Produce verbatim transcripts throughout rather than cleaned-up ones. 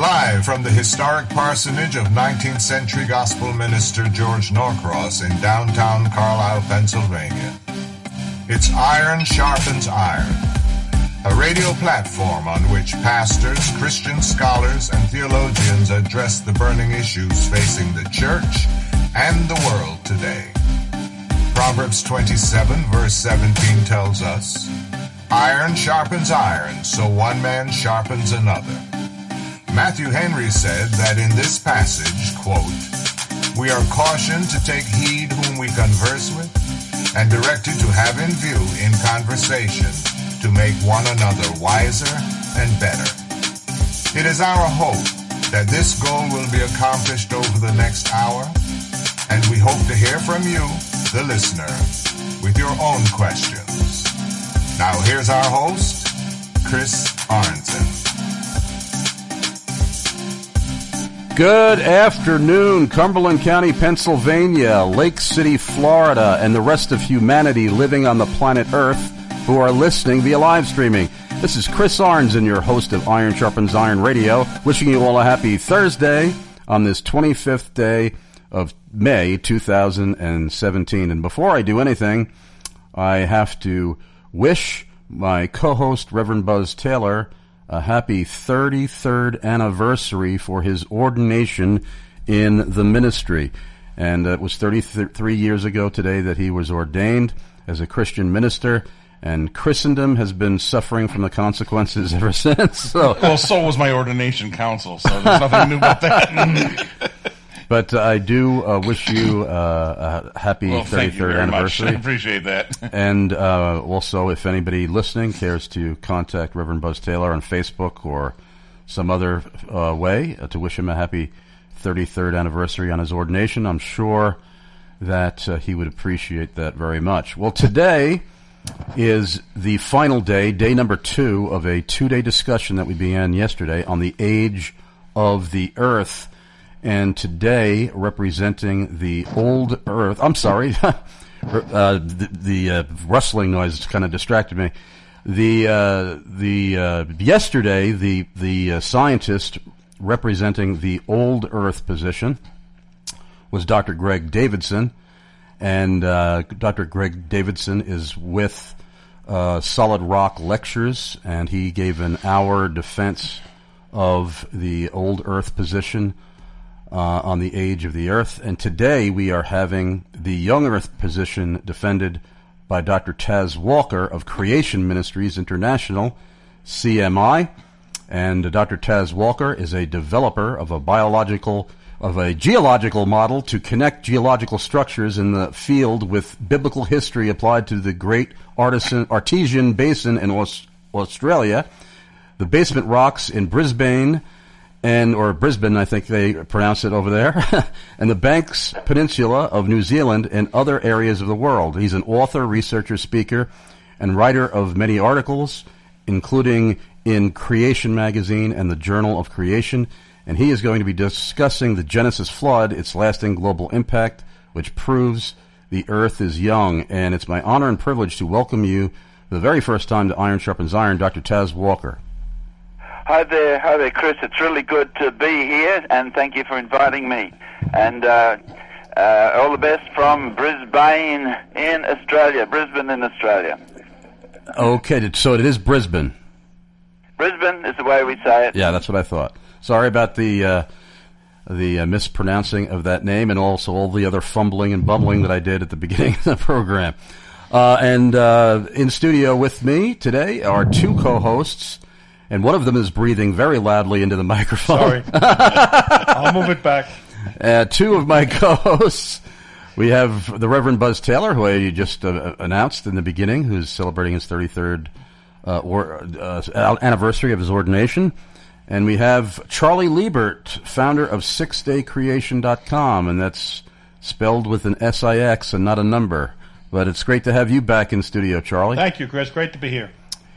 Live from the historic parsonage of nineteenth century gospel minister George Norcross in downtown Carlisle, Pennsylvania. It's Iron Sharpens Iron, a radio platform on which pastors, Christian scholars, and theologians address the burning issues facing the church and the world today. Proverbs twenty-seven, verse seventeen tells us, "Iron sharpens iron, so one man sharpens another." Matthew Henry said that in this passage, quote, "We are cautioned to take heed whom we converse with, and directed to have in view in conversation to make one another wiser and better." It is our hope that this goal will be accomplished over the next hour, and we hope to hear from you, the listener, with your own questions. Now here's our host, Chris Arnzen. Good afternoon, Cumberland County, Pennsylvania, Lake City, Florida, and the rest of humanity living on the planet Earth who are listening via live streaming. This is Chris Arnzen, your host of Iron Sharpens Iron Radio, wishing you all a happy Thursday on this twenty-fifth day of May two thousand seventeen. And before I do anything, I have to wish my co-host, Reverend Buzz Taylor, a happy thirty-third anniversary for his ordination in the ministry. And it was thirty-three years ago today that he was ordained as a Christian minister, and Christendom has been suffering from the consequences ever since. So, well, so was my ordination council, so there's nothing new about that. But uh, I do uh, wish you uh, a happy well, thirty-third anniversary. Much. I appreciate that. And uh, also, if anybody listening cares to contact Reverend Buzz Taylor on Facebook or some other uh, way uh, to wish him a happy thirty-third anniversary on his ordination, I'm sure that uh, he would appreciate that very much. Well, today is the final day, day number two of a two-day discussion that we began yesterday on the age of the earth. And today, representing the old earth, I'm sorry, uh, the, the uh, rustling noise kind of distracted me. The uh, the uh, yesterday, the the uh, scientist representing the old earth position was Doctor Greg Davidson, and uh, Doctor Greg Davidson is with uh, Solid Rock Lectures, and he gave an hour defense of the old earth position Uh, on the age of the earth. And today we are having the young earth position defended by Doctor Taz Walker of Creation Ministries International, C M I. And uh, Doctor Taz Walker is a developer of a biological, of a geological model to connect geological structures in the field with biblical history applied to the great artisan, artesian basin in Aus- Australia, the basement rocks in Brisbane, and or Brisbane, I think they pronounce it over there, and the Banks Peninsula of New Zealand and other areas of the world. He's an author, researcher, speaker, and writer of many articles, including in Creation Magazine and the Journal of Creation, and he is going to be discussing the Genesis flood, its lasting global impact, which proves the earth is young. And it's my honor and privilege to welcome you for the very first time to Iron Sharpens Iron, Doctor Taz Walker. Hi there, hi there, Chris. It's really good to be here, and thank you for inviting me. And uh, uh, all the best from Brisbane in Australia, Brisbane in Australia. Okay, so it is Brisbane. Brisbane is the way we say it. Yeah, that's what I thought. Sorry about the uh, the uh, mispronouncing of that name, and also all the other fumbling and bumbling that I did at the beginning of the program. Uh, and uh, in studio with me today are two co-hosts. And one of them is breathing very loudly into the microphone. Sorry. I'll move it back. Uh, two of my co-hosts. We have the Reverend Buzz Taylor, who I just uh, announced in the beginning, who's celebrating his thirty-third uh, or, uh, anniversary of his ordination. And we have Charlie Liebert, founder of six day creation dot com, and that's spelled with an S I X and not a number. But it's great to have you back in studio, Charlie. Thank you, Chris. Great to be here.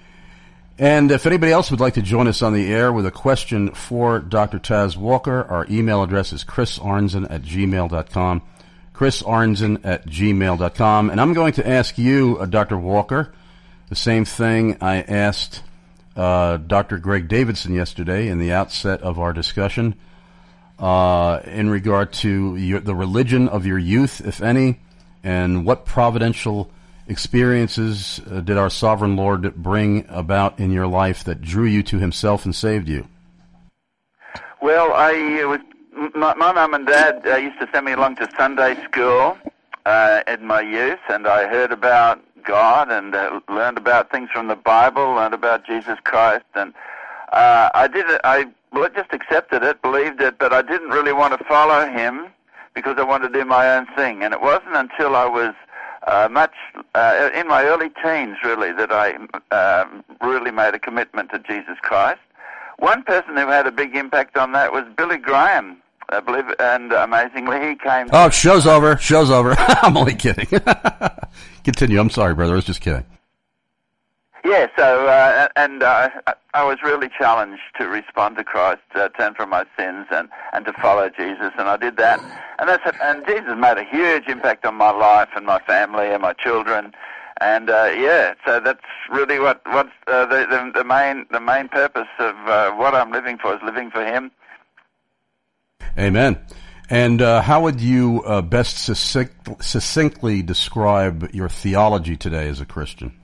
And if anybody else would like to join us on the air with a question for Doctor Taz Walker, our email address is chrisarnzen at gmail dot com, chrisarnzen at gmail dot com. And I'm going to ask you, uh, Doctor Walker, the same thing I asked uh, Doctor Greg Davidson yesterday in the outset of our discussion uh, in regard to your, the religion of your youth, if any, and what providential experiences uh, did our sovereign Lord bring about in your life that drew you to himself and saved you? Well, I uh, was, my, my mum and dad uh, used to send me along to Sunday school uh, in my youth, and I heard about God and uh, learned about things from the Bible, learned about Jesus Christ, and uh, I did it. I well, just accepted it, believed it, but I didn't really want to follow him because I wanted to do my own thing. And it wasn't until I was uh, much uh, in my early teens, really, that I uh, really made a commitment to Jesus Christ. One person who had a big impact on that was Billy Graham, I believe, and amazingly, he came. Oh, show's over. Show's over. I'm only kidding. Continue. I'm sorry, brother. I was just kidding. Yeah, so, uh, and uh, I was really challenged to respond to Christ, uh, turn from my sins, and, and to follow Jesus, and I did that. And that's and Jesus made a huge impact on my life and my family and my children. And uh, yeah, so that's really what what's uh, the, the the main the main purpose of uh, what I'm living for is living for Him. Amen. And uh, how would you uh, best succinct, succinctly describe your theology today as a Christian?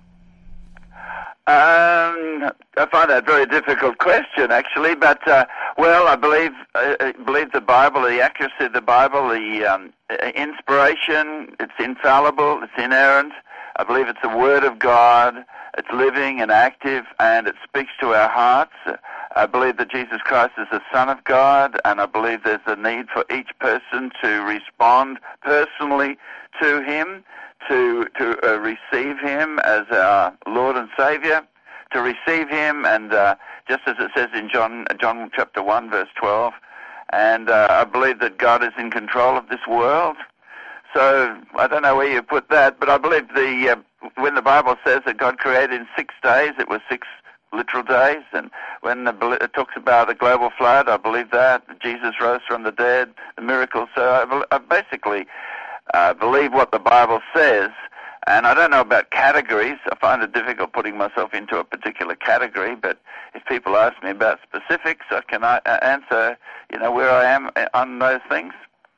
Um, I find that a very difficult question, actually. But uh, well, I believe I believe the Bible, the accuracy of the Bible, the um, inspiration. It's infallible. It's inerrant. I believe it's the Word of God. It's living and active, and it speaks to our hearts. I believe that Jesus Christ is the Son of God, and I believe there's a need for each person to respond personally to Him, to to uh, receive Him as our Lord and Savior, to receive Him, and uh, just as it says in John John chapter one, verse twelve, and uh, I believe that God is in control of this world. So I don't know where you put that, but I believe the uh, when the Bible says that God created in six days, it was six literal days, and when the, it talks about a global flood, I believe that Jesus rose from the dead, the miracles. So I, I basically uh, believe what the Bible says, and I don't know about categories. I find it difficult putting myself into a particular category, but if people ask me about specifics, I can uh, answer, you know, where I am on those things.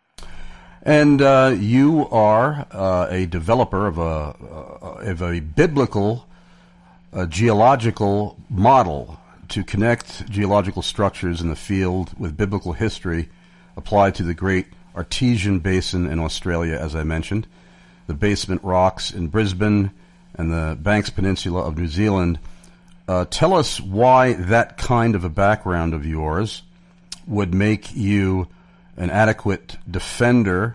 And uh, you are uh, a developer of a uh, of a biblical uh, geological model to connect geological structures in the field with biblical history applied to the Great Artesian Basin in Australia, as I mentioned, the Basement Rocks in Brisbane, and the Banks Peninsula of New Zealand. Uh, tell us why that kind of a background of yours would make you an adequate defender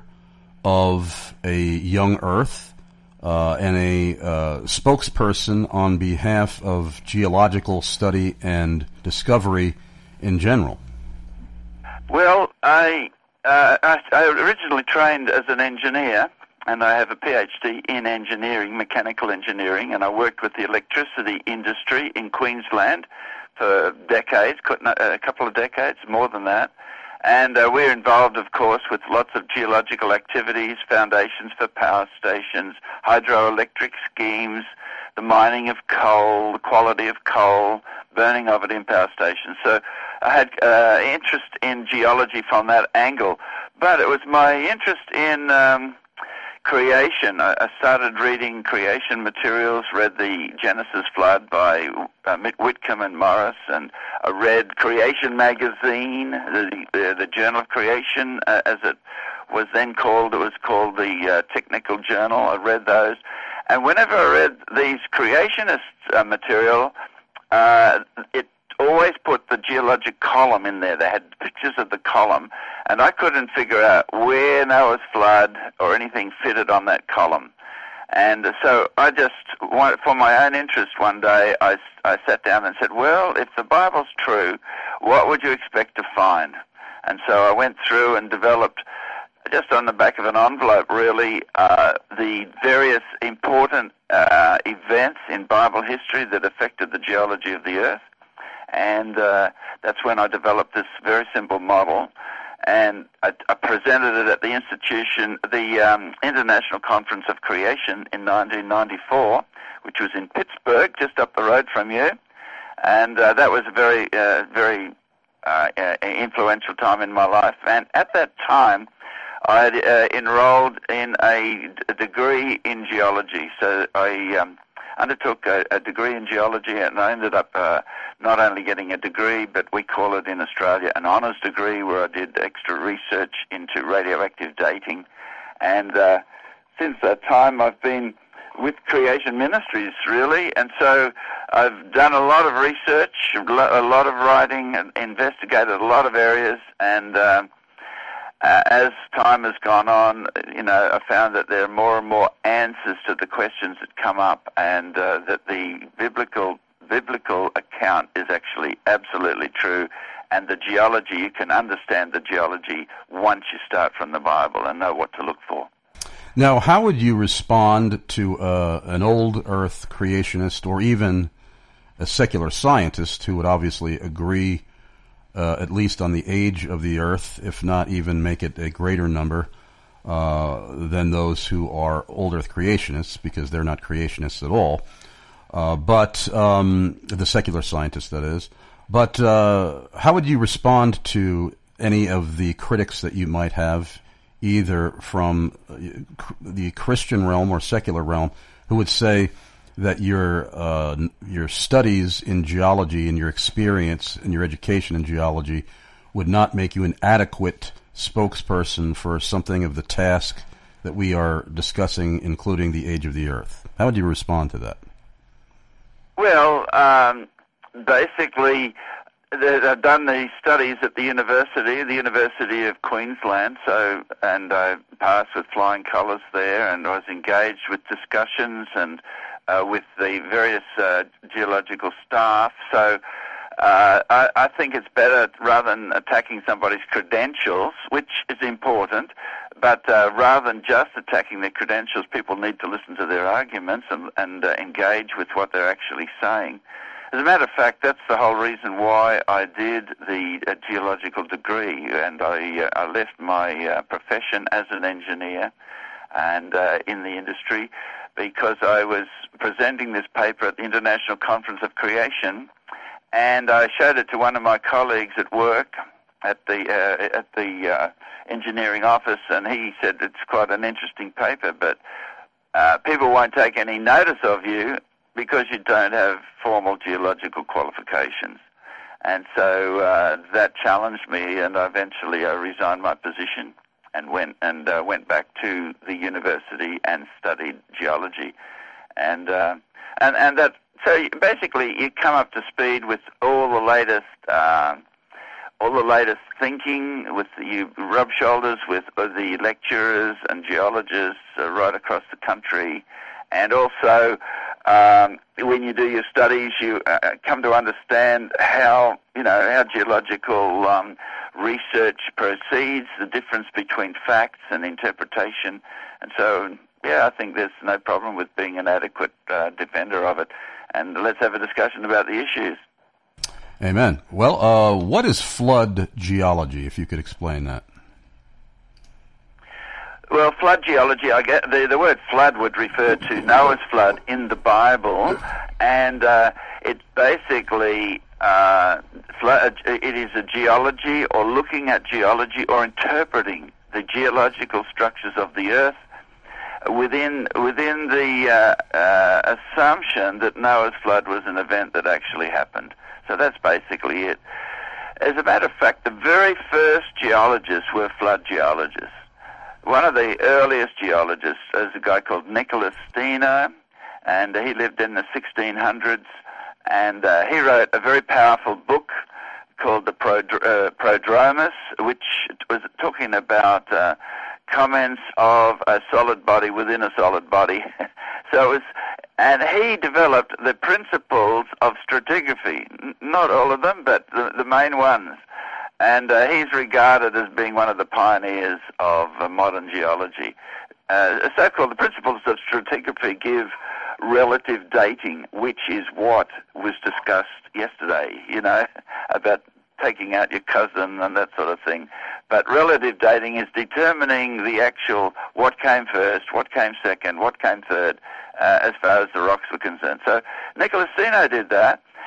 of a young Earth uh, and a uh, spokesperson on behalf of geological study and discovery in general. Well, I, uh, I, I originally trained as an engineer, and I have a P H D in engineering, mechanical engineering, and I worked with the electricity industry in Queensland for decades, a couple of decades, more than that. And uh, we're involved, of course, with lots of geological activities, foundations for power stations, hydroelectric schemes, the mining of coal, the quality of coal, burning of it in power stations. So I had uh, interest in geology from that angle. But it was my interest in um, creation. I, I started reading creation materials, read the Genesis Flood by uh, Whitcomb and Morris, and I read Creation Magazine, the, the, the Journal of Creation, uh, as it was then called. It was called the uh, Technical Journal. I read those. And whenever I read these creationist uh, material, uh, it always put the geologic column in there. They had pictures of the column, and I couldn't figure out where Noah's flood or anything fitted on that column. And so I just, for my own interest one day, I, I sat down and said, well, if the Bible's true, what would you expect to find? And so I went through and developed, just on the back of an envelope, really, uh, the various important uh, events in Bible history that affected the geology of the earth. And uh, that's when I developed this very simple model. And I, I presented it at the institution, the um, International Conference of Creation in nineteen ninety-four, which was in Pittsburgh, just up the road from you. And uh, that was a very, uh, very uh, uh, influential time in my life. And at that time, I had uh, enrolled in a, a degree in geology. So I um, undertook a, a degree in geology, and I ended up uh, not only getting a degree, but we call it in Australia an honours degree, where I did extra research into radioactive dating. And uh, since that time, I've been with Creation Ministries, really, and so I've done a lot of research, a lot of writing, and investigated a lot of areas, and um, uh, as time has gone on, you know, I found that there are more and more answers to the questions that come up, and uh, that the biblical biblical account is actually absolutely true, and the geology, you can understand the geology once you start from the Bible and know what to look for. Now, how would you respond to uh, an old Earth creationist, or even a secular scientist who would obviously agree uh, at least on the age of the Earth, if not even make it a greater number uh, than those who are old Earth creationists, because they're not creationists at all, uh, but um, the secular scientists, that is. But uh, how would you respond to any of the critics that you might have, either from the Christian realm or secular realm, who would say that your uh, your studies in geology and your experience and your education in geology would not make you an adequate spokesperson for something of the task that we are discussing, including the age of the Earth? How would you respond to that? Well, um, basically, I've done these studies at the university, the University of Queensland, so, and I passed with flying colours there, and I was engaged with discussions and uh, with the various uh, geological staff. So uh, I, I think it's better, rather than attacking somebody's credentials, which is important, but uh, rather than just attacking their credentials, people need to listen to their arguments and, and uh, engage with what they're actually saying. As a matter of fact, that's the whole reason why I did the uh, geological degree, and I, uh, I left my uh, profession as an engineer and uh, in the industry, because I was presenting this paper at the International Conference of Creation, and I showed it to one of my colleagues at work at the uh, at the uh, engineering office, and he said, it's quite an interesting paper, but uh, people won't take any notice of you because you don't have formal geological qualifications. And so uh, that challenged me, and eventually I resigned my position and went and uh, went back to the university and studied geology. And uh, and and that so basically you come up to speed with all the latest uh, all the latest thinking. With the, you rub shoulders with the lecturers and geologists uh, right across the country, and also Um, when you do your studies, you uh, come to understand how, you know, how geological um, research proceeds, the difference between facts and interpretation. And so, yeah, I think there's no problem with being an adequate uh, defender of it. And let's have a discussion about the issues. Amen. Well, uh, what is flood geology, if you could explain that? Well, flood geology, I get the, the word flood would refer to Noah's flood in the Bible, and uh, it's basically uh, flood, it is a geology, or looking at geology, or interpreting the geological structures of the earth within within the uh, uh, assumption that Noah's flood was an event that actually happened. So that's basically it. As a matter of fact, the very first geologists were flood geologists. One of the earliest geologists is a guy called Nicholas Steno, and he lived in the sixteen hundreds, and uh, he wrote a very powerful book called the Prodr- uh, Prodromus, which was talking about uh, comments of a solid body within a solid body. So it was, and he developed the principles of stratigraphy, N- not all of them, but the, the main ones. And uh, he's regarded as being one of the pioneers of uh, modern geology. Uh, so-called the principles of stratigraphy give relative dating, which is what was discussed yesterday, you know, about taking out your cousin and that sort of thing. But relative dating is determining the actual what came first, what came second, what came third, uh, as far as the rocks were concerned. So Nicholas Steno did that.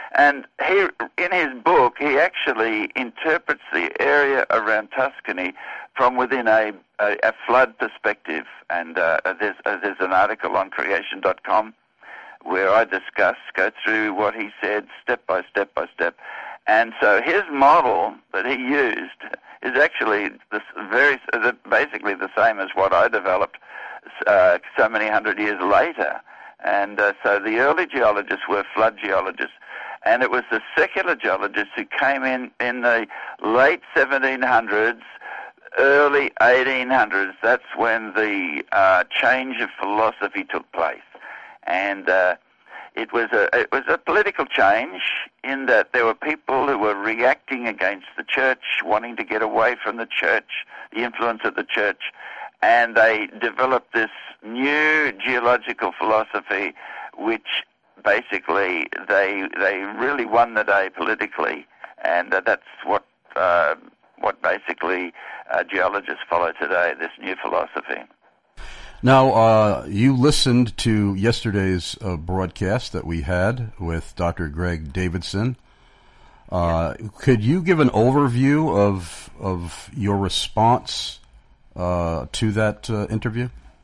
And he, in his book, he actually interprets the area around Tuscany from within a, a, a flood perspective. And uh, there's, uh, there's an article on creation dot com where I discuss, go through what he said step by step by step. And so his model that he used is actually this very basically the same as what I developed uh, so many hundred years later. And uh, so the early geologists were flood geologists. And it was the secular geologists who came in in the late seventeen hundreds, early eighteen hundreds. That's when the uh, change of philosophy took place. And uh, it was a it was a political change in that there were people who were reacting against the church, wanting to get away from the church, the influence of the church, and they developed this new geological philosophy, which basically they they really won the day politically, and uh, that's what uh, what basically uh, geologists follow today. This new philosophy. Now, uh, you listened to yesterday's uh, broadcast that we had with Doctor Greg Davidson. Uh, yeah. Could you give an overview of of your response uh, to that uh, interview?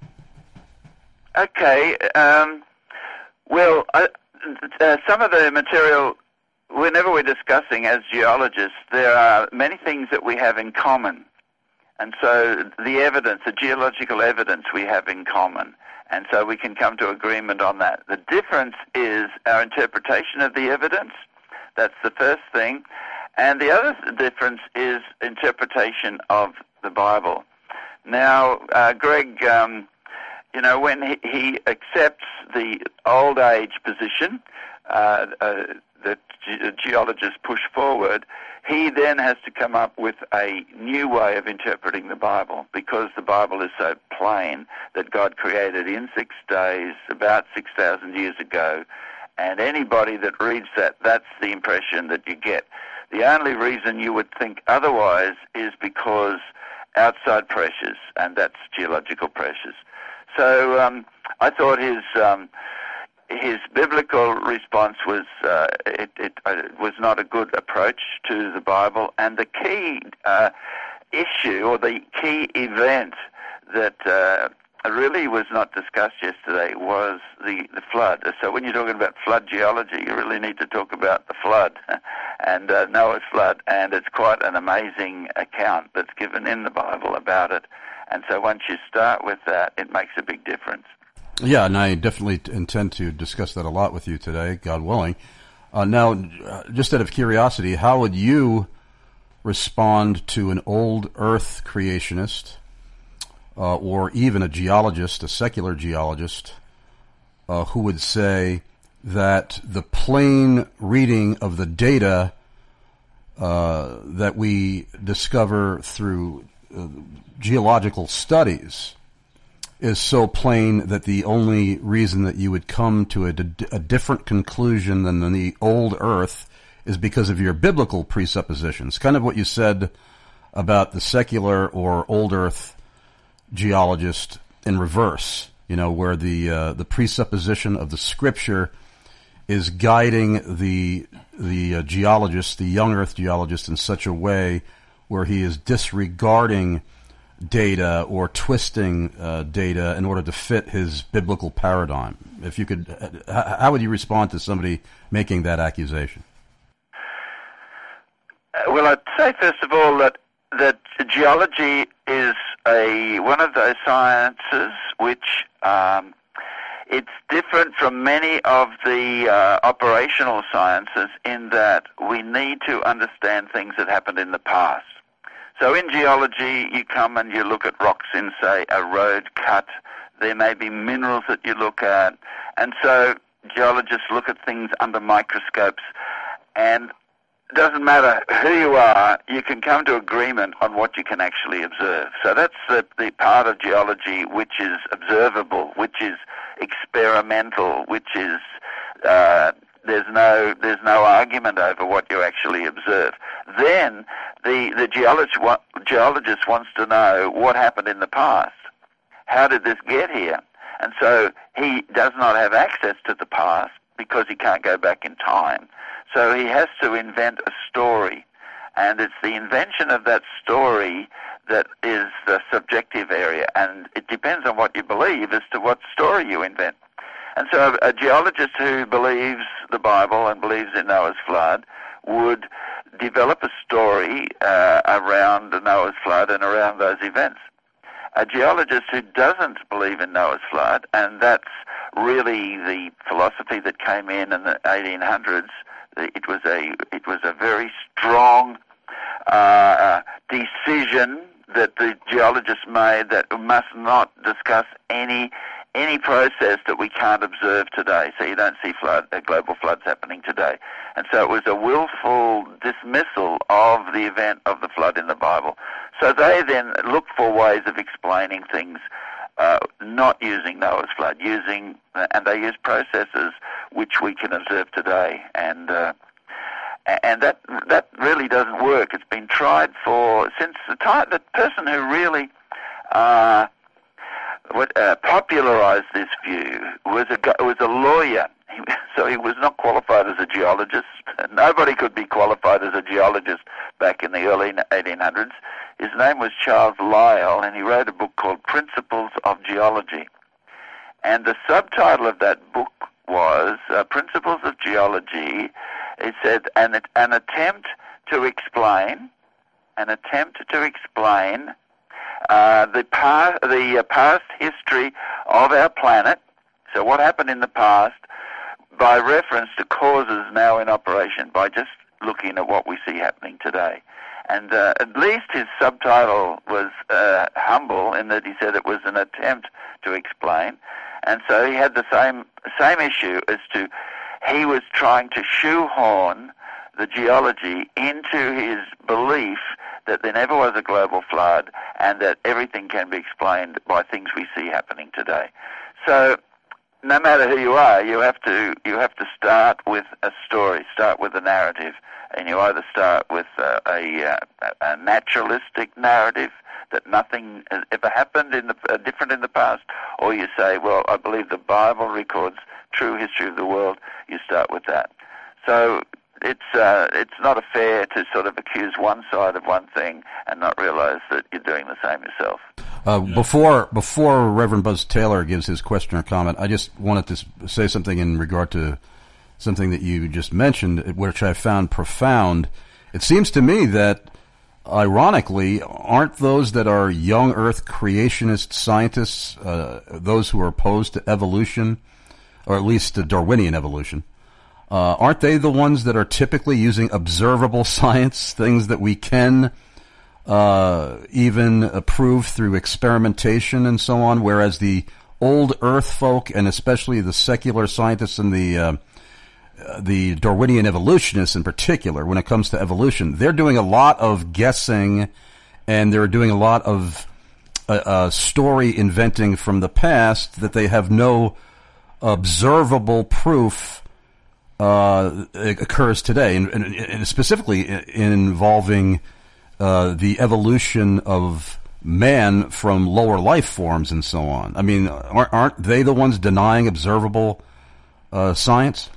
Okay. Um, well, uh, uh, some of the material, whenever we're discussing as geologists, there are many things that we have in common. And so the evidence, the geological evidence we have in common. And so we can come to agreement on that. The difference is our interpretation of the evidence. That's the first thing. And the other difference is interpretation of the Bible. Now, uh, Greg, um, you know, when he, he accepts the old age position uh, uh, that ge- geologists push forward, he then has to come up with a new way of interpreting the Bible, because the Bible is so plain that God created in six days, about six thousand years ago, and anybody that reads that, that's the impression that you get. The only reason you would think otherwise is because outside pressures, and that's geological pressures. So um, I thought his... Um, His biblical response was uh, it, it uh, was not a good approach to the Bible, and the key uh, issue or the key event that uh, really was not discussed yesterday was the, the flood. So when you're talking about flood geology, you really need to talk about the flood and uh, Noah's flood, and it's quite an amazing account that's given in the Bible about it. And so once you start with that, it makes a big difference. Yeah, and I definitely intend to discuss that a lot with you today, God willing. Uh, now, just out of curiosity, how would you respond to an old Earth creationist uh, or even a geologist, a secular geologist, uh, who would say that the plain reading of the data uh, that we discover through uh, geological studies is so plain that the only reason that you would come to a, a different conclusion than the old Earth is because of your biblical presuppositions? Kind of what you said about the secular or old Earth geologist in reverse, you know, where the uh, the presupposition of the Scripture is guiding the the uh, geologist, the young Earth geologist, in such a way where he is disregarding data or twisting uh, data in order to fit his biblical paradigm. If you could, uh, how would you respond to somebody making that accusation? Uh, well, I'd say first of all that that geology is a one of those sciences which um, it's different from many of the uh, operational sciences in that we need to understand things that happened in the past. So in geology, you come and you look at rocks in, say, a road cut. There may be minerals that you look at. And so geologists look at things under microscopes. And it doesn't matter who you are, you can come to agreement on what you can actually observe. So that's the, the part of geology which is observable, which is experimental, which is... Uh, There's no there's no argument over what you actually observe. Then the the geologist geologist wants to know what happened in the past. How did this get here? And so he does not have access to the past because he can't go back in time. So he has to invent a story. And it's the invention of that story that is the subjective area. And it depends on what you believe as to what story you invent. And so a geologist who believes the Bible and believes in Noah's flood would develop a story uh, around Noah's flood and around those events. A geologist who doesn't believe in Noah's flood, and that's really the philosophy that came in in the eighteen hundreds, it was a it was a very strong uh, decision that the geologists made that we must not discuss any any process that we can't observe today. So you don't see flood, uh, global floods happening today. And so it was a willful dismissal of the event of the flood in the Bible. So they then looked for ways of explaining things, uh, not using Noah's flood, using, uh, and they used processes which we can observe today. And uh, and that that really doesn't work. It's been tried for, since the time, the person who really uh, what, uh, popularized this view was a, was a lawyer. He, so he was not qualified as a geologist. Nobody could be qualified as a geologist back in the early eighteen hundreds. His name was Charles Lyell, and he wrote a book called Principles of Geology. And the subtitle of that book was uh, Principles of Geology. It said, an, an attempt to explain, an attempt to explain uh, the, past, the uh, past history of our planet, so what happened in the past, by reference to causes now in operation, by just looking at what we see happening today. And uh, at least his subtitle was uh, humble in that he said it was an attempt to explain. And so he had the same same issue as to, he was trying to shoehorn the geology into his belief that there never was a global flood and that everything can be explained by things we see happening today. So no matter who you are, you have to you have to start with a story, start with a narrative, and you either start with uh, a, a, a naturalistic narrative that nothing has ever happened in the uh, different in the past, or you say, well, I believe the Bible records true history of the world. You start with that. So it's uh, it's not fair to sort of accuse one side of one thing and not realize that you're doing the same yourself. Uh, before before Reverend Buzz Taylor gives his question or comment, I just wanted to say something in regard to something that you just mentioned, which I found profound. It seems to me that, ironically, aren't those that are young Earth creationist scientists, uh, those who are opposed to evolution, or at least to Darwinian evolution, uh, aren't they the ones that are typically using observable science, things that we can uh, even approve through experimentation and so on, whereas the old Earth folk, and especially the secular scientists and the uh, the Darwinian evolutionists in particular, when it comes to evolution, they're doing a lot of guessing, and they're doing a lot of uh, uh, story inventing from the past that they have no observable proof uh, occurs today, and, and, and specifically in involving uh, the evolution of man from lower life forms and so on. I mean, aren't, aren't they the ones denying observable uh, science?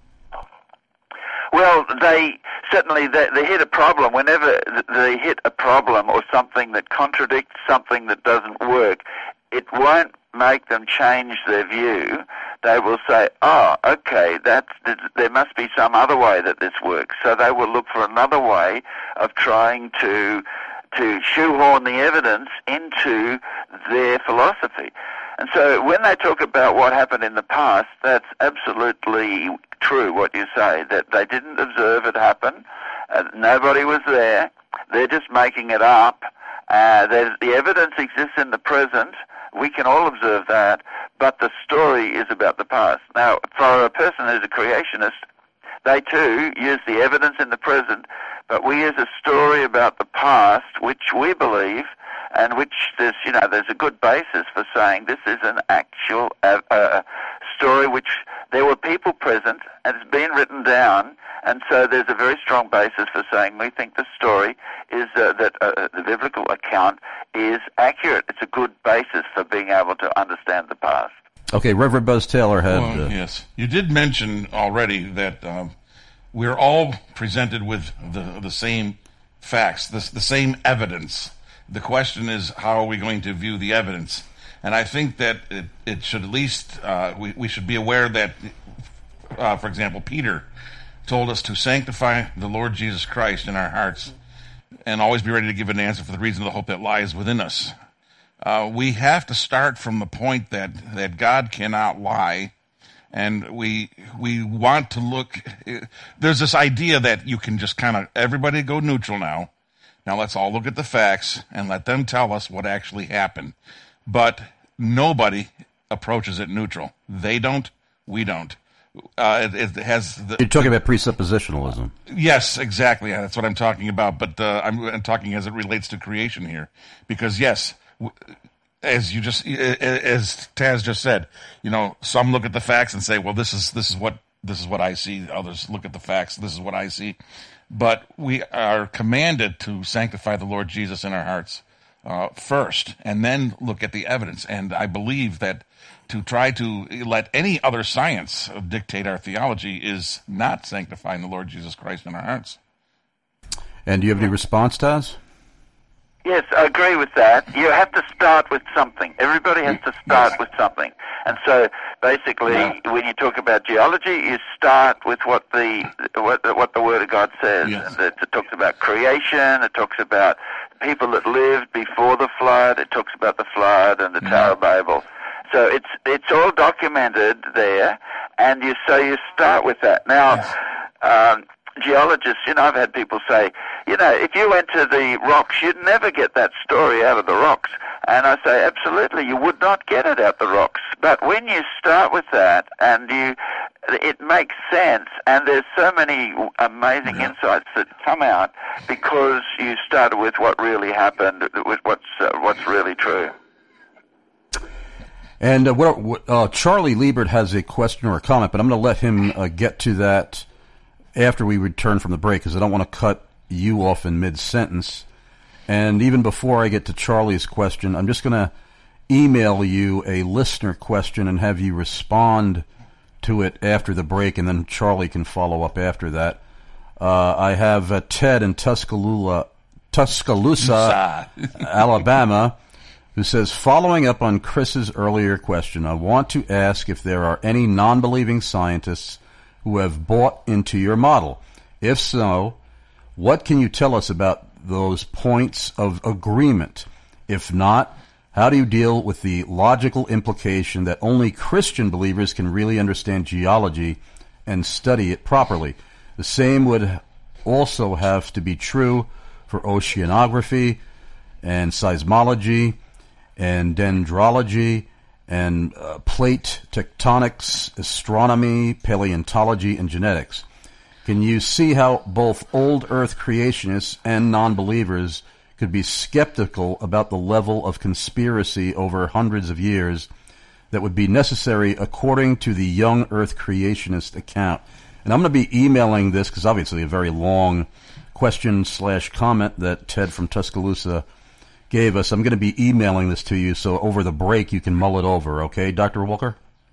Well, they certainly they, they hit a problem. Whenever they hit a problem or something that contradicts something that doesn't work, it won't make them change their view. They will say, oh, okay, that's, there must be some other way that this works. So they will look for another way of trying to to shoehorn the evidence into their philosophy. And so when they talk about what happened in the past, that's absolutely true, what you say, that they didn't observe it happen, uh, nobody was there, they're just making it up. Uh, the evidence exists in the present, we can all observe that, but the story is about the past. Now, for a person who's a creationist, they too use the evidence in the present, but we use a story about the past, which we believe, and which there's, you know, there's a good basis for saying this is an actual uh, uh, story which there were people present, and it's been written down, and so there's a very strong basis for saying we think the story is uh, that uh, the biblical account is accurate. It's a good basis for being able to understand the past. Okay, Reverend Buzz Taylor had... Well, uh, yes. You did mention already that um, we're all presented with the the same facts, the, the same evidence. The question is, how are we going to view the evidence? And I think that it, it should at least, uh, we, we should be aware that, uh, for example, Peter told us to sanctify the Lord Jesus Christ in our hearts and always be ready to give an answer for the reason of the hope that lies within us. Uh, we have to start from the point that, that God cannot lie. And we we want to look, there's this idea that you can just kind of, everybody go neutral now. Now let's all look at the facts and let them tell us what actually happened. But nobody approaches it neutral. They don't, we don't. Uh, it, it has the, You're talking about presuppositionalism. Yes, exactly. That's what I'm talking about. But uh, I'm, I'm talking as it relates to creation here. Because yes, w- as you just, as Taz just said, you know, some look at the facts and say, well, this is, this is what, this is what I see. Others look at the facts. This is what I see. But we are commanded to sanctify the Lord Jesus in our hearts uh, first, and then look at the evidence. And I believe that to try to let any other science dictate our theology is not sanctifying the Lord Jesus Christ in our hearts. And do you have any response, Taz? Yes, I agree with that. You have to start with something. Everybody has to start with something. And so basically, yeah. when you talk about geology, you start with what the what, what the Word of God says. Yes. And it, it talks about creation. It talks about people that lived before the flood. It talks about the flood and the yeah. Tower of Babel. So it's it's all documented there, and you so you start with that. Now, yes. um, geologists, you know, I've had people say, you know, if you went to the rocks, you'd never get that story out of the rocks. And I say, absolutely, you would not get it out the rocks. But when you start with that, and you, it makes sense, and there's so many amazing yeah. insights that come out because you started with what really happened, with what's uh, what's really true. And uh, what, what, uh, Charlie Liebert has a question or a comment, but I'm going to let him uh, get to that after we return from the break, because I don't want to cut you off in mid-sentence. And even before I get to Charlie's question, I'm just going to email you a listener question and have you respond to it after the break, and then Charlie can follow up after that. Uh, I have uh, Ted in Tuscaloosa, Tuscaloosa, Alabama, who says, following up on Chris's earlier question, I want to ask if there are any non-believing scientists who have bought into your model. If so, what can you tell us about those points of agreement? If not, how do you deal with the logical implication that only Christian believers can really understand geology and study it properly? The same would also have to be true for oceanography and seismology and dendrology and uh, plate tectonics, astronomy, paleontology, and genetics. Can you see how both old Earth creationists and non-believers could be skeptical about the level of conspiracy over hundreds of years that would be necessary according to the young Earth creationist account? And I'm going to be emailing this because obviously a very long question slash comment that Ted from Tuscaloosa gave us. I'm going to be emailing this to you, so over the break you can mull it over, okay, Doctor Walker?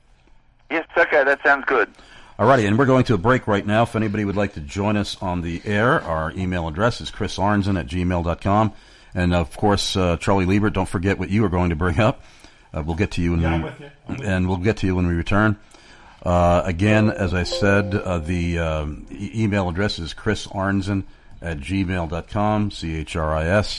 Yes, okay, that sounds good. All righty, and we're going to a break right now. If anybody would like to join us on the air, our email address is chris arnzen at gmail dot com. And, of course, uh, Charlie Liebert, don't forget what you were going to bring up. Uh, we'll get to you when yeah, we, I'm with you. I'm with and we'll get to you when we return. Uh, again, as I said, uh, the um, e- email address is chris arnzen at gmail dot com, C H R I S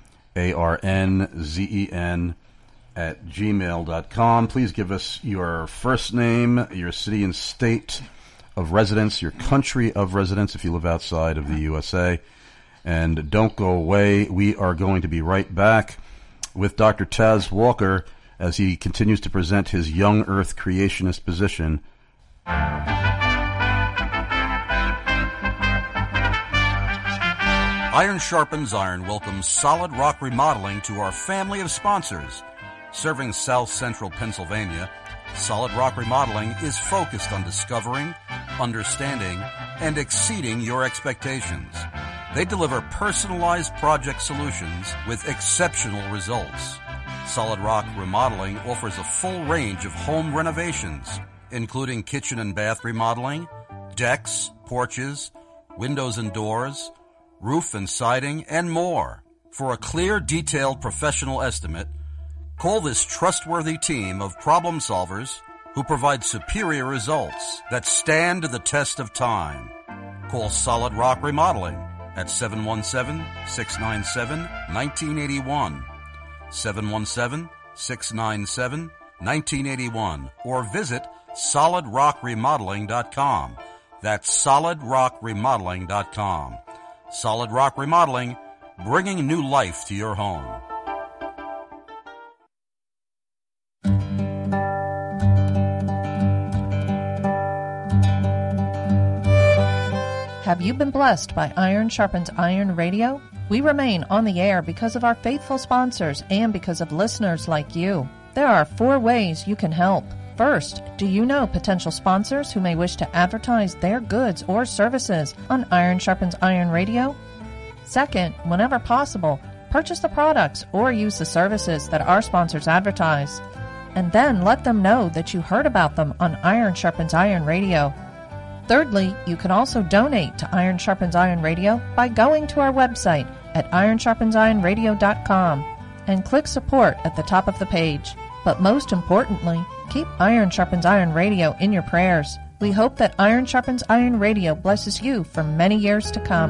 A R N Z E N at gmail dot com. Please give us your first name, your city and state of residence, your country of residence if you live outside of the U S A. And don't go away. We are going to be right back with Doctor Taz Walker as he continues to present his young Earth creationist position. Iron Sharpens Iron welcomes Solid Rock Remodeling to our family of sponsors. Serving South Central Pennsylvania, Solid Rock Remodeling is focused on discovering, understanding, and exceeding your expectations. They deliver personalized project solutions with exceptional results. Solid Rock Remodeling offers a full range of home renovations, including kitchen and bath remodeling, decks, porches, windows and doors, roof and siding, and more. For a clear, detailed professional estimate, call this trustworthy team of problem solvers who provide superior results that stand the test of time. Call Solid Rock Remodeling at seven one seven, six nine seven, one nine eight one, seven one seven, six nine seven, one nine eight one, or visit solid rock remodeling dot com. That's solid rock remodeling dot com. Solid Rock Remodeling, bringing new life to your home. Have you been blessed by Iron Sharpens Iron Radio? We remain on the air because of our faithful sponsors and because of listeners like you. There are four ways you can help. First, do you know potential sponsors who may wish to advertise their goods or services on Iron Sharpens Iron Radio? Second, whenever possible, purchase the products or use the services that our sponsors advertise. And then let them know that you heard about them on Iron Sharpens Iron Radio. Thirdly, you can also donate to Iron Sharpens Iron Radio by going to our website at iron sharpens iron radio dot com and click support at the top of the page. But most importantly, keep Iron Sharpens Iron Radio in your prayers. We hope that Iron Sharpens Iron Radio blesses you for many years to come.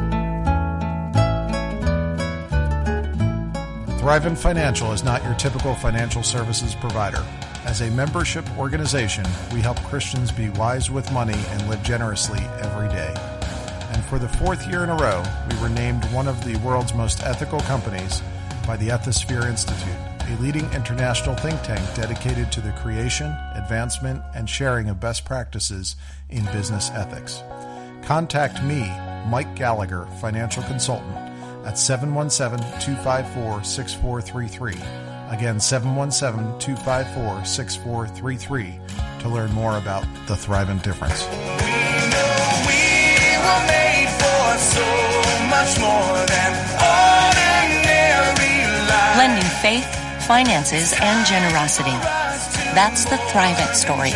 Thrivent Financial is not your typical financial services provider. As a membership organization, we help Christians be wise with money and live generously every day. And for the fourth year in a row, we were named one of the world's most ethical companies by the Ethisphere Institute, a leading international think tank dedicated to the creation, advancement, and sharing of best practices in business ethics. Contact me, Mike Gallagher, financial consultant, at seven one seven, two five four, six four three three. Again, seven one seven, two five four, six four three three to learn more about the Thrivent difference. We know we were made for so much more than ordinary life. Blending faith, finances, and generosity. That's the Thrivent story.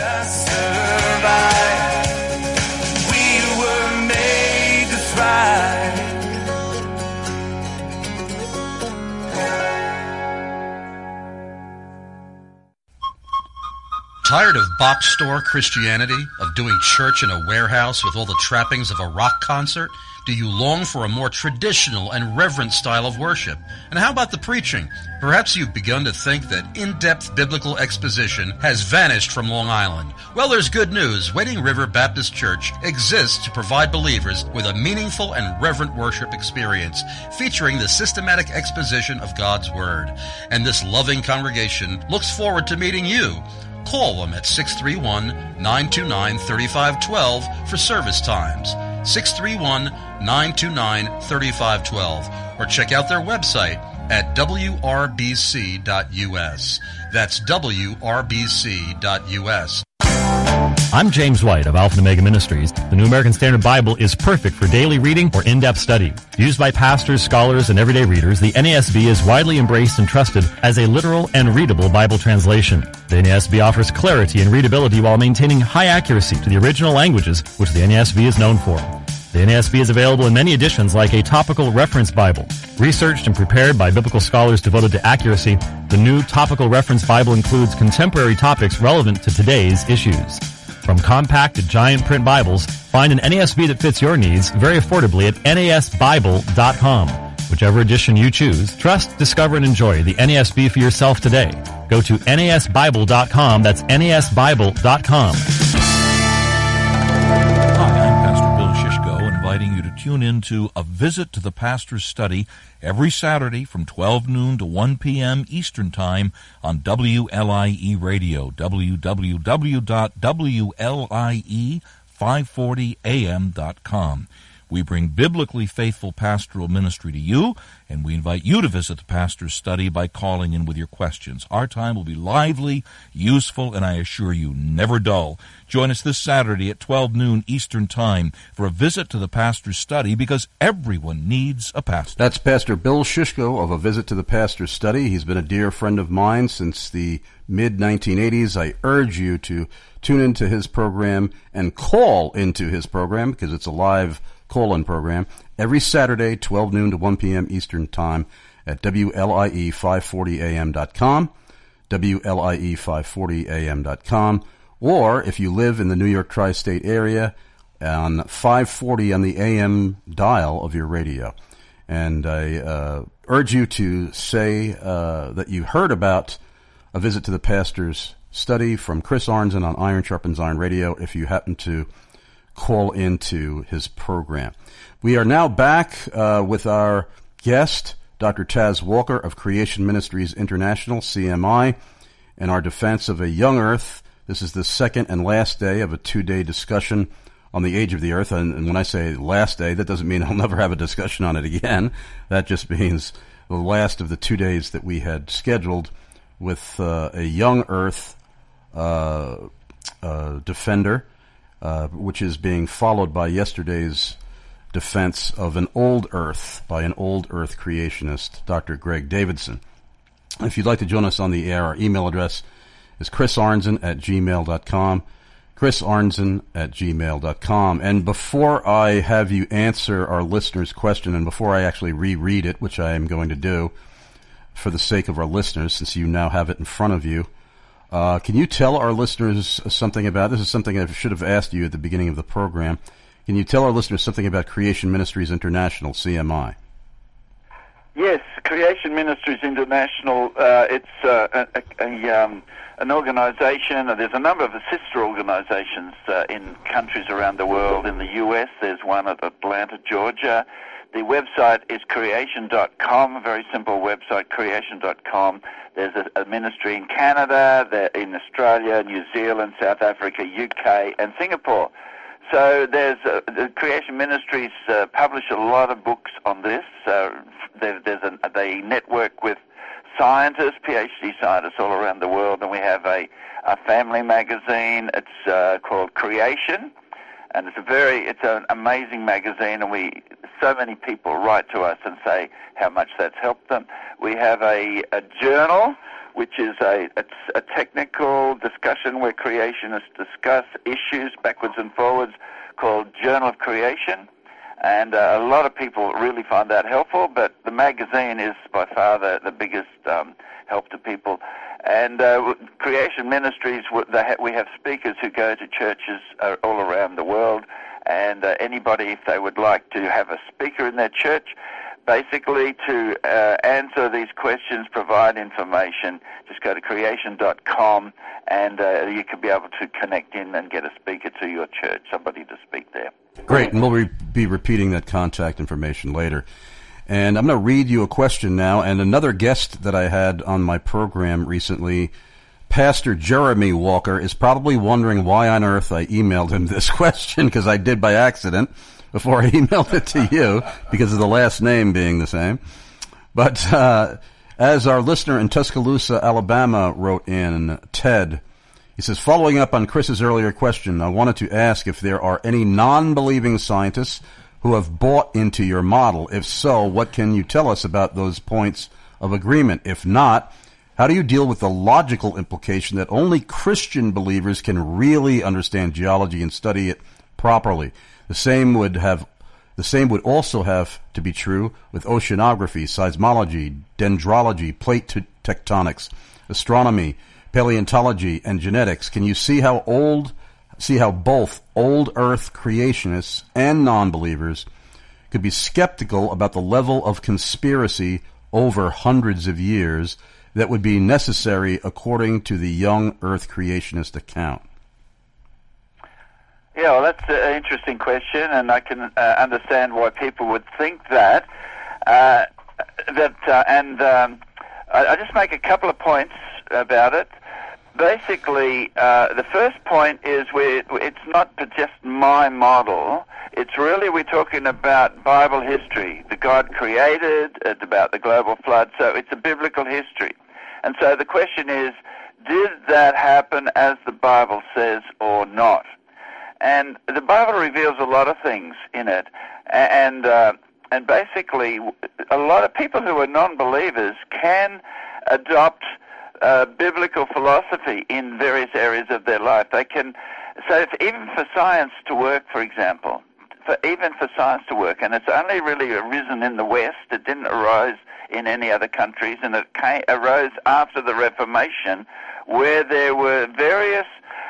We were made to thrive. Tired of box store Christianity, of doing church in a warehouse with all the trappings of a rock concert? Do you long for a more traditional and reverent style of worship? And how about the preaching? Perhaps you've begun to think that in-depth biblical exposition has vanished from Long Island. Well, there's good news. Wading River Baptist Church exists to provide believers with a meaningful and reverent worship experience featuring the systematic exposition of God's Word. And this loving congregation looks forward to meeting you. Call them at six three one, nine two nine, three five one two for service times. six three one, nine two nine, three five one two. Or check out their website at w r b c dot u s. That's w r b c dot u s. I'm James White of Alpha and Omega Ministries. The New American Standard Bible is perfect for daily reading or in-depth study. Used by pastors, scholars, and everyday readers, the N A S B is widely embraced and trusted as a literal and readable Bible translation. The N A S B offers clarity and readability while maintaining high accuracy to the original languages, which the N A S B is known for. The N A S B is available in many editions like a topical reference Bible. Researched and prepared by biblical scholars devoted to accuracy, the new topical reference Bible includes contemporary topics relevant to today's issues. From compact to giant print Bibles, find an N A S B that fits your needs very affordably at N A S Bible dot com. Whichever edition you choose, trust, discover, and enjoy the N A S B for yourself today. Go to N A S Bible dot com. That's N A S Bible dot com. Inviting you to tune in to A Visit to the Pastor's Study every Saturday from twelve noon to one p.m. Eastern Time on W L I E Radio, w w w dot w l i e five forty a m dot com. We bring biblically faithful pastoral ministry to you, and we invite you to visit the Pastor's Study by calling in with your questions. Our time will be lively, useful, and I assure you, never dull. Join us this Saturday at twelve noon Eastern Time for a visit to the Pastor's Study, because everyone needs a pastor. That's Pastor Bill Shishko of A Visit to the Pastor's Study. He's been a dear friend of mine since the mid nineteen eighties. I urge you to tune into his program and call into his program, because it's a live call-in program, every Saturday, twelve noon to one p.m. Eastern Time at W L I E five forty A M dot com, W L I E five forty A M dot com, or if you live in the New York tri-state area, on five forty on the A M dial of your radio. And I uh, urge you to say uh, that you heard about A Visit to the Pastor's Study from Chris Arnzen on Iron Sharpens Iron Radio if you happen to call into his program. We are now back uh, with our guest, Doctor Taz Walker of Creation Ministries International, C M I, and our defense of a young earth. This is the second and last day of a two-day discussion on the age of the earth. And, and when I say last day, that doesn't mean I'll never have a discussion on it again. That just means the last of the two days that we had scheduled with uh, a young earth uh, uh, defender, Uh, which is being followed by yesterday's defense of an old earth by an old earth creationist, Doctor Greg Davidson. If you'd like to join us on the air, our email address is chrisarnzen at gmail dot com, chrisarnzen at gmail dot com. And before I have you answer our listener's question, and before I actually reread it, which I am going to do for the sake of our listeners, since you now have it in front of you, Uh, can you tell our listeners something about, this is something I should have asked you at the beginning of the program, can you tell our listeners something about Creation Ministries International, C M I? Yes, Creation Ministries International, uh, it's uh, a, a, a, um, an organization, there's a number of sister organizations uh, in countries around the world. In the U S, there's one at Atlanta, Georgia. The website is creation dot com, a very simple website, creation dot com. There's a, a ministry in Canada, in Australia, New Zealand, South Africa, U K, and Singapore. So there's uh, the Creation Ministries uh, publish a lot of books on this. Uh, there, there's a, they network with scientists, PhD scientists all around the world, and we have a, a family magazine. It's uh, called Creation. And it's a very, it's an amazing magazine, and we, so many people write to us and say how much that's helped them. We have a, a journal, which is a, a, a technical discussion where creationists discuss issues backwards and forwards, called Journal of Creation. And uh, a lot of people really find that helpful, but the magazine is by far the, the biggest um, help to people. And uh, Creation Ministries, we have speakers who go to churches uh, all around the world, and uh, anybody, if they would like to have a speaker in their church, basically to uh, answer these questions, provide information, just go to creation dot com, and uh, you can be able to connect in and get a speaker to your church, somebody to speak there. Great, and we'll re- be repeating that contact information later. And I'm going to read you a question now, and another guest that I had on my program recently, Pastor Jeremy Walker, is probably wondering why on earth I emailed him this question, because I did by accident before I emailed it to you, because of the last name being the same. But uh, as our listener in Tuscaloosa, Alabama wrote in, Ted, he says, following up on Chris's earlier question, I wanted to ask if there are any non-believing scientists who have bought into your model. If so, what can you tell us about those points of agreement? If not, how do you deal with the logical implication that only Christian believers can really understand geology and study it properly? The same would have, the same would also have to be true with oceanography, seismology, dendrology, plate t- tectonics, astronomy, paleontology, and genetics. Can you see how old See how both old earth creationists and non-believers could be skeptical about the level of conspiracy over hundreds of years that would be necessary according to the young earth creationist account? Yeah, well, that's an interesting question, and I can uh, understand why people would think that. Uh, that uh, and um, I, I just make a couple of points about it. basically, uh, the first point is we it's not just my model. It's really, we're talking about Bible history. The God created, it's about the global flood, so it's a biblical history. And so the question is, did that happen as the Bible says or not? And the Bible reveals a lot of things in it. And uh, and basically, a lot of people who are non-believers can adopt uh, biblical philosophy in various areas of their life. They can, so if, even for science to work, for example, for, even for science to work, and it's only really arisen in the West, it didn't arise in any other countries, and it came, arose after the Reformation, where there were various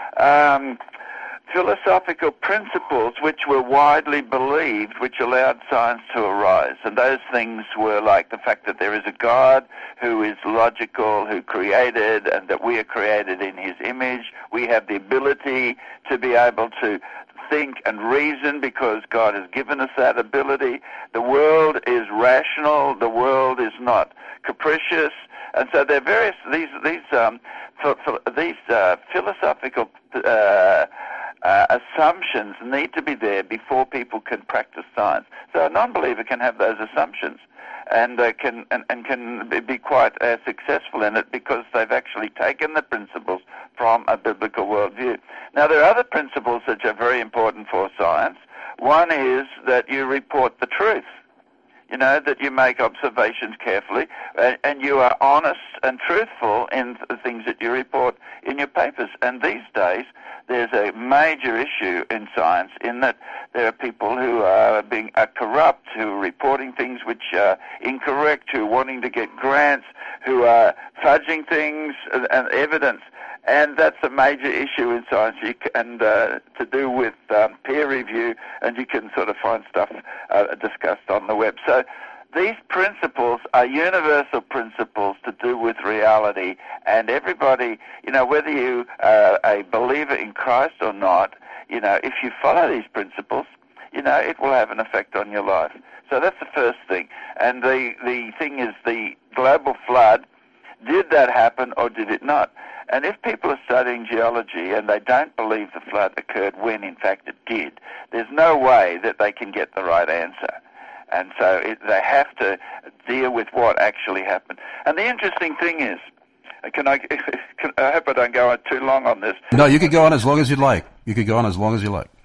um, philosophical principles which were widely believed, which allowed science to arise. And those things were like the fact that there is a God who is logical, who created, and that we are created in his image. We have the ability to be able to think and reason because God has given us that ability. The world is rational. The world is not capricious. And so there are various, these, these, um, for, for, these uh, philosophical uh, Uh, assumptions need to be there before people can practice science. So a non-believer can have those assumptions and uh, can and, and can be quite uh, successful in it because they've actually taken the principles from a biblical worldview. Now, there are other principles that are very important for science. One is that you report the truth. You know, that you make observations carefully and, and you are honest and truthful in the things that you report in your papers. And these days, there's a major issue in science in that there are people who are being are corrupt, who are reporting things which are incorrect, who are wanting to get grants, who are fudging things and, and evidence. And that's a major issue in science, you can, and uh, to do with um, peer review, and you can sort of find stuff uh, discussed on the web. So these principles are universal principles to do with reality, and everybody, you know, whether you are a believer in Christ or not, you know, if you follow these principles, you know, it will have an effect on your life. So that's the first thing. And the, the thing is, the global flood, did that happen or did it not? And if people are studying geology and they don't believe the flood occurred when, in fact, it did, there's no way that they can get the right answer. And so it, they have to deal with what actually happened. And the interesting thing is, can I, can, I hope I don't go on too long on this. No, you could go on as long as you'd like. You could go on as long as you like.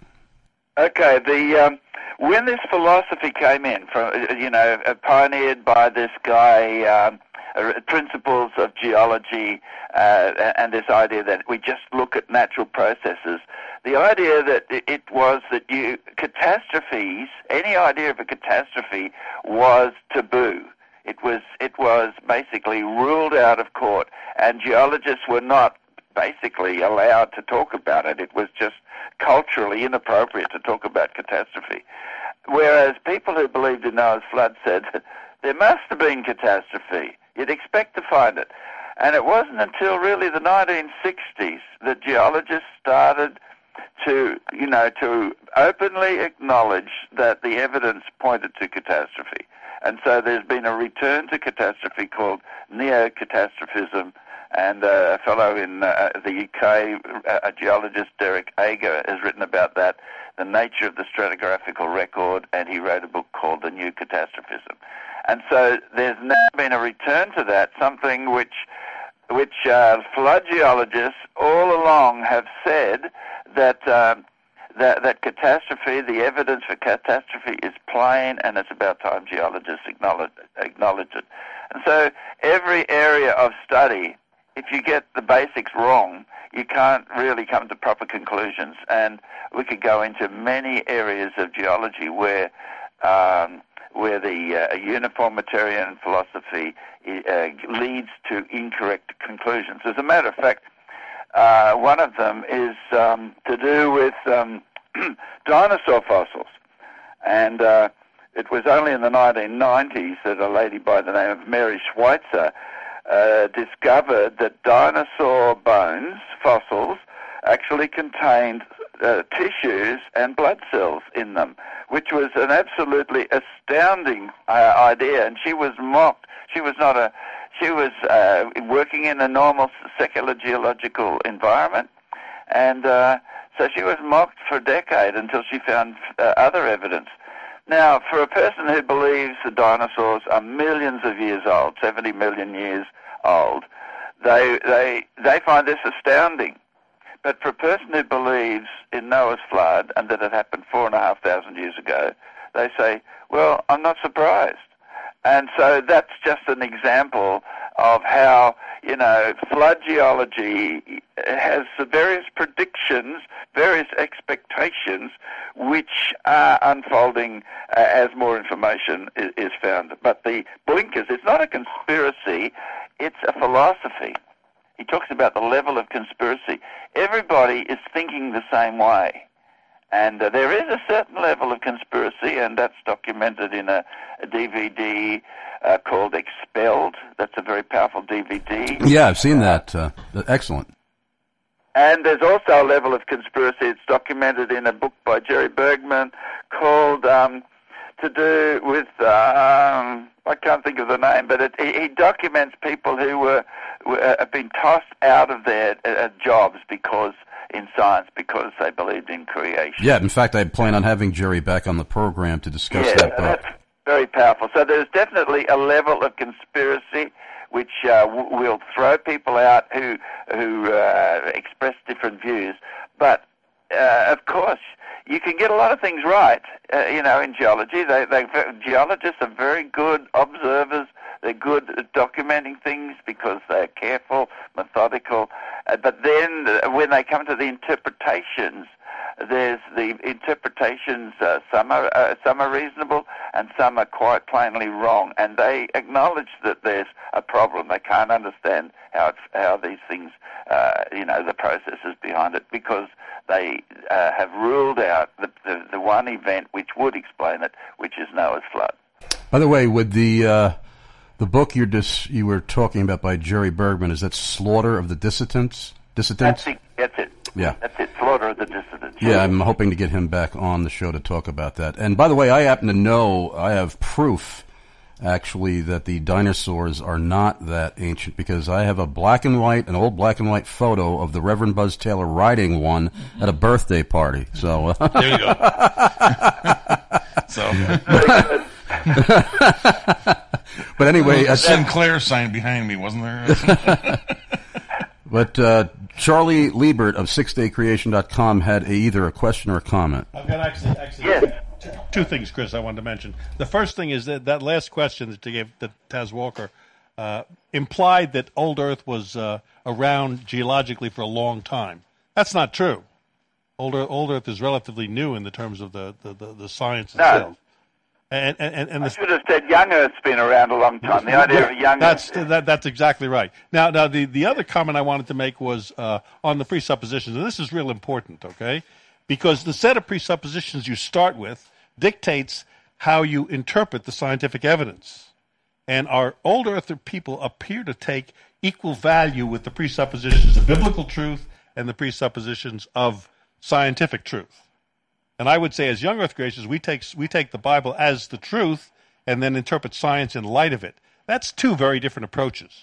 Okay, the um, when this philosophy came in, from you know, pioneered by this guy, um, Uh, principles of geology uh, and this idea that we just look at natural processes. The idea that it was that you catastrophes, any idea of a catastrophe was taboo. It was it was basically ruled out of court, and geologists were not basically allowed to talk about it. It was just culturally inappropriate to talk about catastrophe. Whereas people who believed in Noah's flood said there must have been catastrophe. You'd expect to find it. And it wasn't until really the nineteen sixties that geologists started to, you know, to openly acknowledge that the evidence pointed to catastrophe. And so there's been a return to catastrophe called neo-catastrophism, and uh, a fellow in uh, the U K, a geologist, Derek Ager, has written about that, the nature of the stratigraphical record, and he wrote a book called The New Catastrophism. And so there's now been a return to that, something which which uh, flood geologists all along have said that, um, that that catastrophe, the evidence for catastrophe is plain, and it's about time geologists acknowledge, acknowledge it. And so every area of study, if you get the basics wrong, you can't really come to proper conclusions. And we could go into many areas of geology where um, where the uh, uniformitarian philosophy uh, leads to incorrect conclusions. As a matter of fact, uh, one of them is um, to do with um, dinosaur fossils. And uh, it was only in the nineteen nineties that a lady by the name of Mary Schweitzer uh, discovered that dinosaur bones, fossils, actually contained uh, tissues and blood cells in them, which was an absolutely astounding uh, idea. And she was mocked. She was not a, she was uh, working in a normal secular geological environment, and uh, so she was mocked for a decade until she found uh, other evidence. Now, for a person who believes the dinosaurs are millions of years old, seventy million years old, they they they find this astounding. But for a person who believes in Noah's flood and that it happened four and a half thousand years ago, they say, well, I'm not surprised. And so that's just an example of how, you know, flood geology has various predictions, various expectations, which are unfolding uh, as more information is, is found. But the blinkers, it's not a conspiracy, it's a philosophy. He talks about the level of conspiracy. Everybody is thinking the same way. And uh, there is a certain level of conspiracy, and that's documented in a, a D V D uh, called Expelled. That's a very powerful D V D. Yeah, I've seen that. Uh, excellent. And there's also a level of conspiracy. It's documented in a book by Jerry Bergman called um, to do with, um, I can't think of the name, but it, he, he documents people who were, were have been tossed out of their uh, jobs because in science because they believed in creation. Yeah, in fact, I plan on having Jerry back on the program to discuss yeah, that book. That's very powerful. So there's definitely a level of conspiracy which uh, w- will throw people out who who uh, express different views. But, uh, of course, you can get a lot of things right, uh, you know, in geology. They, they, geologists are very good observers. They're good at documenting things because they're careful, methodical. Uh, but then uh, when they come to the interpretations, there's the interpretations, uh, some are uh, some are reasonable and some are quite plainly wrong. And they acknowledge that there's a problem. They can't understand how it's, how these things, uh, you know, the processes behind it, because they uh, have ruled out the, the, the one event which would explain it, which is Noah's flood. By the way, with the uh, the book you're dis- you were talking about by Jerry Bergman, is that Slaughter of the Dissidents? Dissidents? That's it. That's it. Yeah. That's it. Slaughter of the Dissidents. Yeah, I'm hoping to get him back on the show to talk about that. And by the way, I happen to know, I have proof, actually, that the dinosaurs are not that ancient, because I have a black and white, an old black and white photo of the Reverend Buzz Taylor riding one at a birthday party. So there you go. So, but anyway, a uh, Sinclair sign behind me, wasn't there? But uh, Charlie Liebert of six day creation dot com had a, either a question or a comment. I've got actually, actually Yes. two, two things, Chris, I wanted to mention. The first thing is that that last question that you gave to Taz Walker uh, implied that old Earth was uh, around geologically for a long time. That's not true. Old Earth, old Earth is relatively new in the terms of the, the, the, the science No. itself. And, and, and I the, should have said young Earth's been around a long time. The idea of a young that's Earth. that, that's exactly right. Now, now the, the other comment I wanted to make was uh, on the presuppositions, and this is real important, okay? Because the set of presuppositions you start with dictates how you interpret the scientific evidence. And our old Earth people appear to take equal value with the presuppositions of biblical truth and the presuppositions of scientific truth. And I would say, as young Earth creationists, we take we take the Bible as the truth and then interpret science in light of it. That's two very different approaches.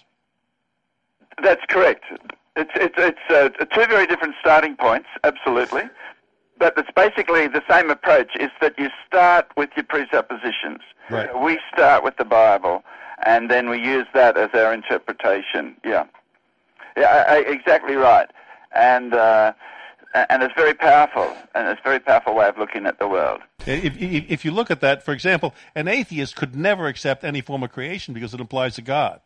That's correct. It's it's it's uh, two very different starting points, absolutely. But it's basically the same approach. Is that you start with your presuppositions. Right. We start with the Bible, and then we use that as our interpretation. Yeah, yeah, I, I, exactly right. And. Uh, And it's very powerful, and it's a very powerful way of looking at the world. If, if, if you look at that, for example, an atheist could never accept any form of creation because it implies a God.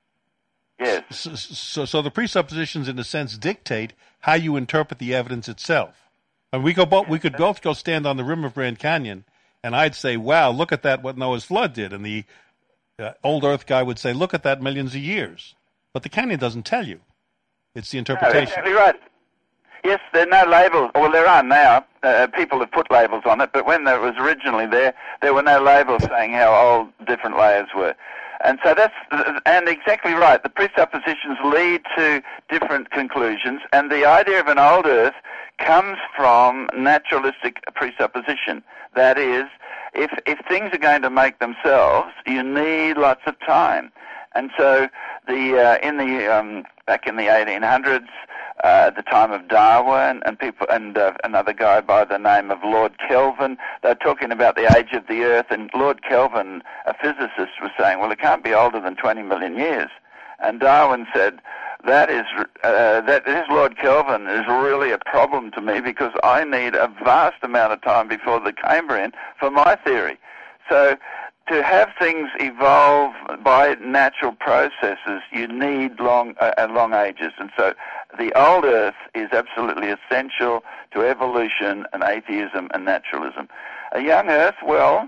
Yes. So, so, so the presuppositions, in a sense, dictate how you interpret the evidence itself. And we go both, we could both go stand on the rim of Grand Canyon, and I'd say, "Wow, look at that! What Noah's flood did," and the uh, old Earth guy would say, "Look at that! Millions of years." But the canyon doesn't tell you; it's the interpretation. No, exactly right. Yes, there are no labels. Well, there are now. Uh, people have put labels on it, but when it was originally there, there were no labels saying how old different layers were. And so that's, and exactly right. The presuppositions lead to different conclusions, and the idea of an old Earth comes from naturalistic presupposition. That is, if if things are going to make themselves, you need lots of time. And so the uh, in the um, back in the eighteen hundreds, uh, at the time of Darwin, and people and uh, another guy by the name of Lord Kelvin, they're talking about the age of the Earth, and Lord Kelvin, a physicist, was saying, well, it can't be older than twenty million years. And Darwin said, that is, uh, that this Lord Kelvin is really a problem to me because I need a vast amount of time before the Cambrian for my theory. So to have things evolve by natural processes, you need long, uh, long ages. And so the old Earth is absolutely essential to evolution and atheism and naturalism. A young Earth, well,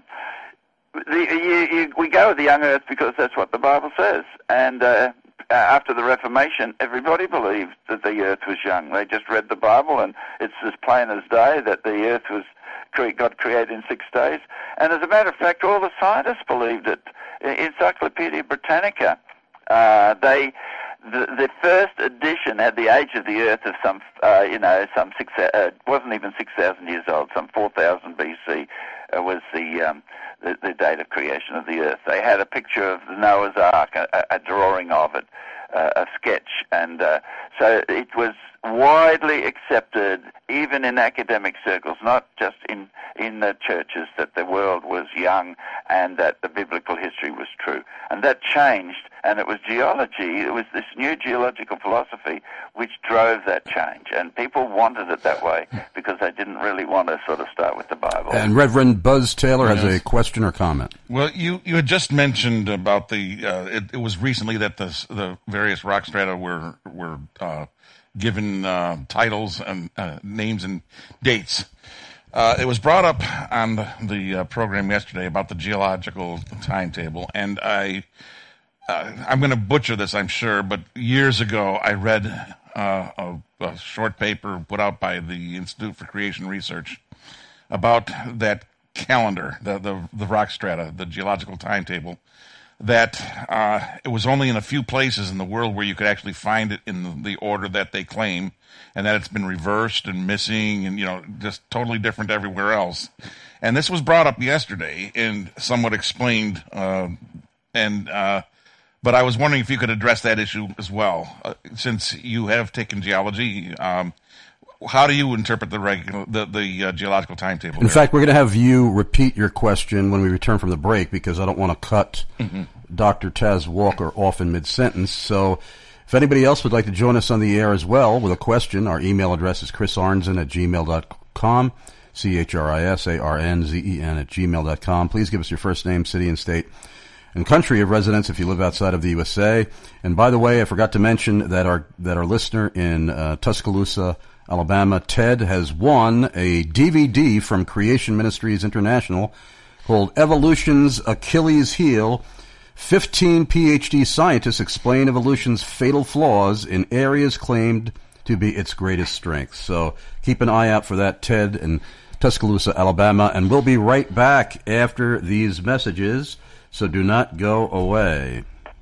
the, you, you, we go with the young Earth because that's what the Bible says. And uh, after the Reformation, everybody believed that the Earth was young. They just read the Bible, and it's as plain as day that the Earth was got created in six days. And as a matter of fact, all the scientists believed it. Encyclopedia Britannica, uh, they the, the first edition had the age of the Earth of some, uh, you know, some six. Uh, wasn't even six thousand years old. Some four thousand B C uh, was the, um, the the date of creation of the Earth. They had a picture of the Noah's Ark, a, a drawing of it, uh, a sketch, and uh, so it was widely accepted, even in academic circles, not just in, in the churches, that the world was young and that the biblical history was true. And that changed, and it was geology, it was this new geological philosophy which drove that change. And people wanted it that way because they didn't really want to sort of start with the Bible. And Reverend Buzz Taylor has Yes. a question or comment. Well, you, you had just mentioned about the, uh, it, it was recently that the, the various rock strata were, were, uh, given uh, titles and uh, names and dates. Uh, it was brought up on the, the uh, program yesterday about the geological timetable, and I, uh, I'm going to butcher this, I'm sure, but years ago I read uh, a, a short paper put out by the Institute for Creation Research about that calendar, the, the, the rock strata, the geological timetable, that uh, it was only in a few places in the world where you could actually find it in the, the order that they claim, and that it's been reversed and missing and, you know, just totally different everywhere else. And this was brought up yesterday and somewhat explained, uh, and uh, but I was wondering if you could address that issue as well, uh, since you have taken geology. Um, how do you interpret the regular, the, the uh, geological timetable? In there? fact, we're going to have you repeat your question when we return from the break because I don't want to cut mm-hmm. Doctor Taz Walker off in mid-sentence. So if anybody else would like to join us on the air as well with a question, our email address is chris arnzen at gmail dot com, C H R I S A R N Z E N at gmail dot com. Please give us your first name, city and state, and country of residence if you live outside of the U S A. And by the way, I forgot to mention that our that our listener in uh, Tuscaloosa, Alabama, Ted, has won a D V D from Creation Ministries International called Evolution's Achilles Heel. fifteen PhD scientists explain evolution's fatal flaws in areas claimed to be its greatest strengths. So keep an eye out for that, Ted, in Tuscaloosa, Alabama. And we'll be right back after these messages, so do not go away.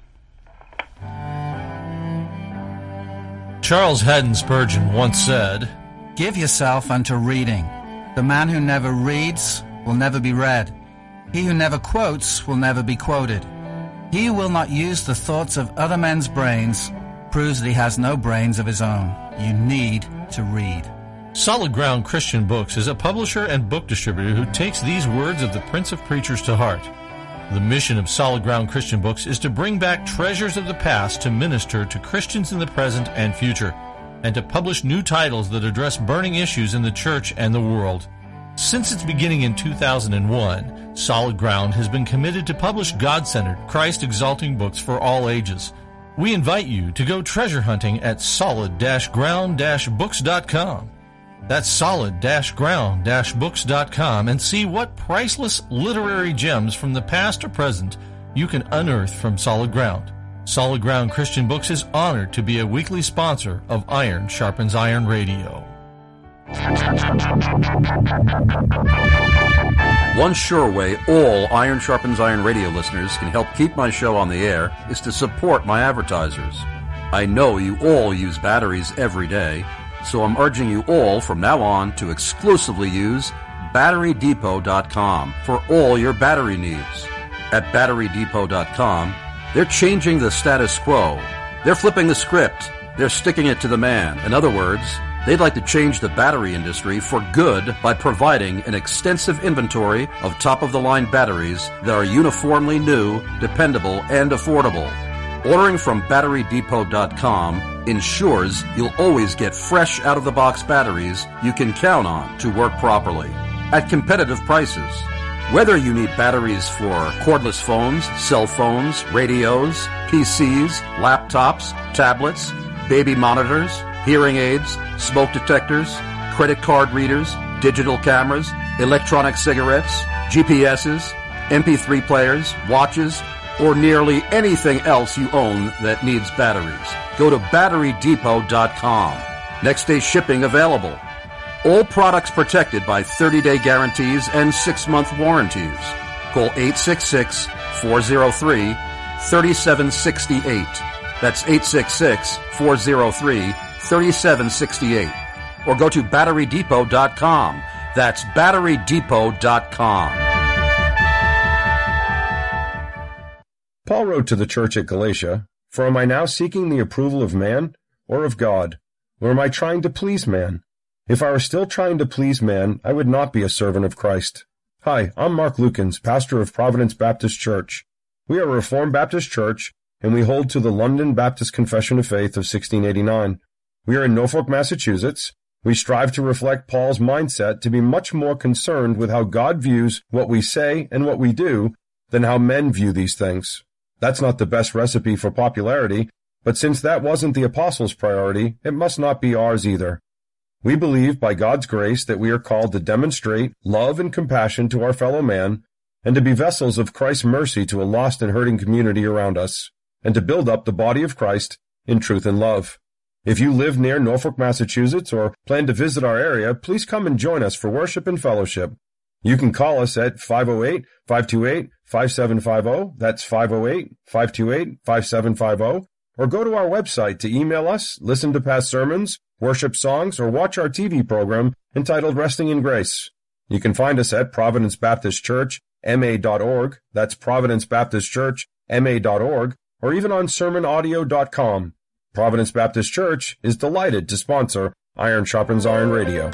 Charles Haddon Spurgeon once said, "Give yourself unto reading. The man who never reads will never be read. He who never quotes will never be quoted. He who will not use the thoughts of other men's brains proves that he has no brains of his own. You need to read." Solid Ground Christian Books is a publisher and book distributor who takes these words of the Prince of Preachers to heart. The mission of Solid Ground Christian Books is to bring back treasures of the past to minister to Christians in the present and future, and to publish new titles that address burning issues in the church and the world. Since its beginning in two thousand one, Solid Ground has been committed to publish God-centered, Christ-exalting books for all ages. We invite you to go treasure hunting at solid ground books dot com. That's solid ground books dot com, and see what priceless literary gems from the past or present you can unearth from Solid Ground. Solid Ground Christian Books is honored to be a weekly sponsor of Iron Sharpens Iron Radio. One sure way all Iron Sharpens Iron Radio listeners can help keep my show on the air is to support my advertisers. I know you all use batteries every day, so I'm urging you all from now on to exclusively use battery depot dot com for all your battery needs. At battery depot dot com, They're changing the status quo. They're flipping the script. They're sticking it to the man. In other words, they'd like to change the battery industry for good by providing an extensive inventory of top-of-the-line batteries that are uniformly new, dependable, and affordable. Ordering from battery depot dot com ensures you'll always get fresh out-of-the-box batteries you can count on to work properly at competitive prices. Whether you need batteries for cordless phones, cell phones, radios, P Cs, laptops, tablets, baby monitors, hearing aids, smoke detectors, credit card readers, digital cameras, electronic cigarettes, G P S's, M P three players, watches, or nearly anything else you own that needs batteries, go to battery depot dot com. Next day shipping available. All products protected by thirty-day guarantees and six-month warranties. Call eight six six, four oh three, three seven six eight. That's eight six six, four oh three, three seven six eight. Or go to battery depot dot com. That's battery depot dot com. Paul wrote to the church at Galatia, "For am I now seeking the approval of man or of God? Or am I trying to please man? If I were still trying to please man, I would not be a servant of Christ." Hi, I'm Mark Lukens, pastor of Providence Baptist Church. We are a Reformed Baptist church, and we hold to the London Baptist Confession of Faith of sixteen eighty-nine. We are in Norfolk, Massachusetts. We strive to reflect Paul's mindset to be much more concerned with how God views what we say and what we do than how men view these things. That's not the best recipe for popularity, but since that wasn't the apostles' priority, it must not be ours either. We believe by God's grace that we are called to demonstrate love and compassion to our fellow man, and to be vessels of Christ's mercy to a lost and hurting community around us, and to build up the body of Christ in truth and love. If you live near Norfolk, Massachusetts, or plan to visit our area, please come and join us for worship and fellowship. You can call us at five oh eight, five two eight, five seven five zero, that's five oh eight, five two eight, five seven five zero, or go to our website to email us, listen to past sermons, worship songs, or watch our T V program entitled Resting in Grace. You can find us at Providence Baptist Church, M A dot org, that's Providence Baptist Church, M A dot org, or even on sermon audio dot com. Providence Baptist Church is delighted to sponsor Iron Sharpens Iron Radio.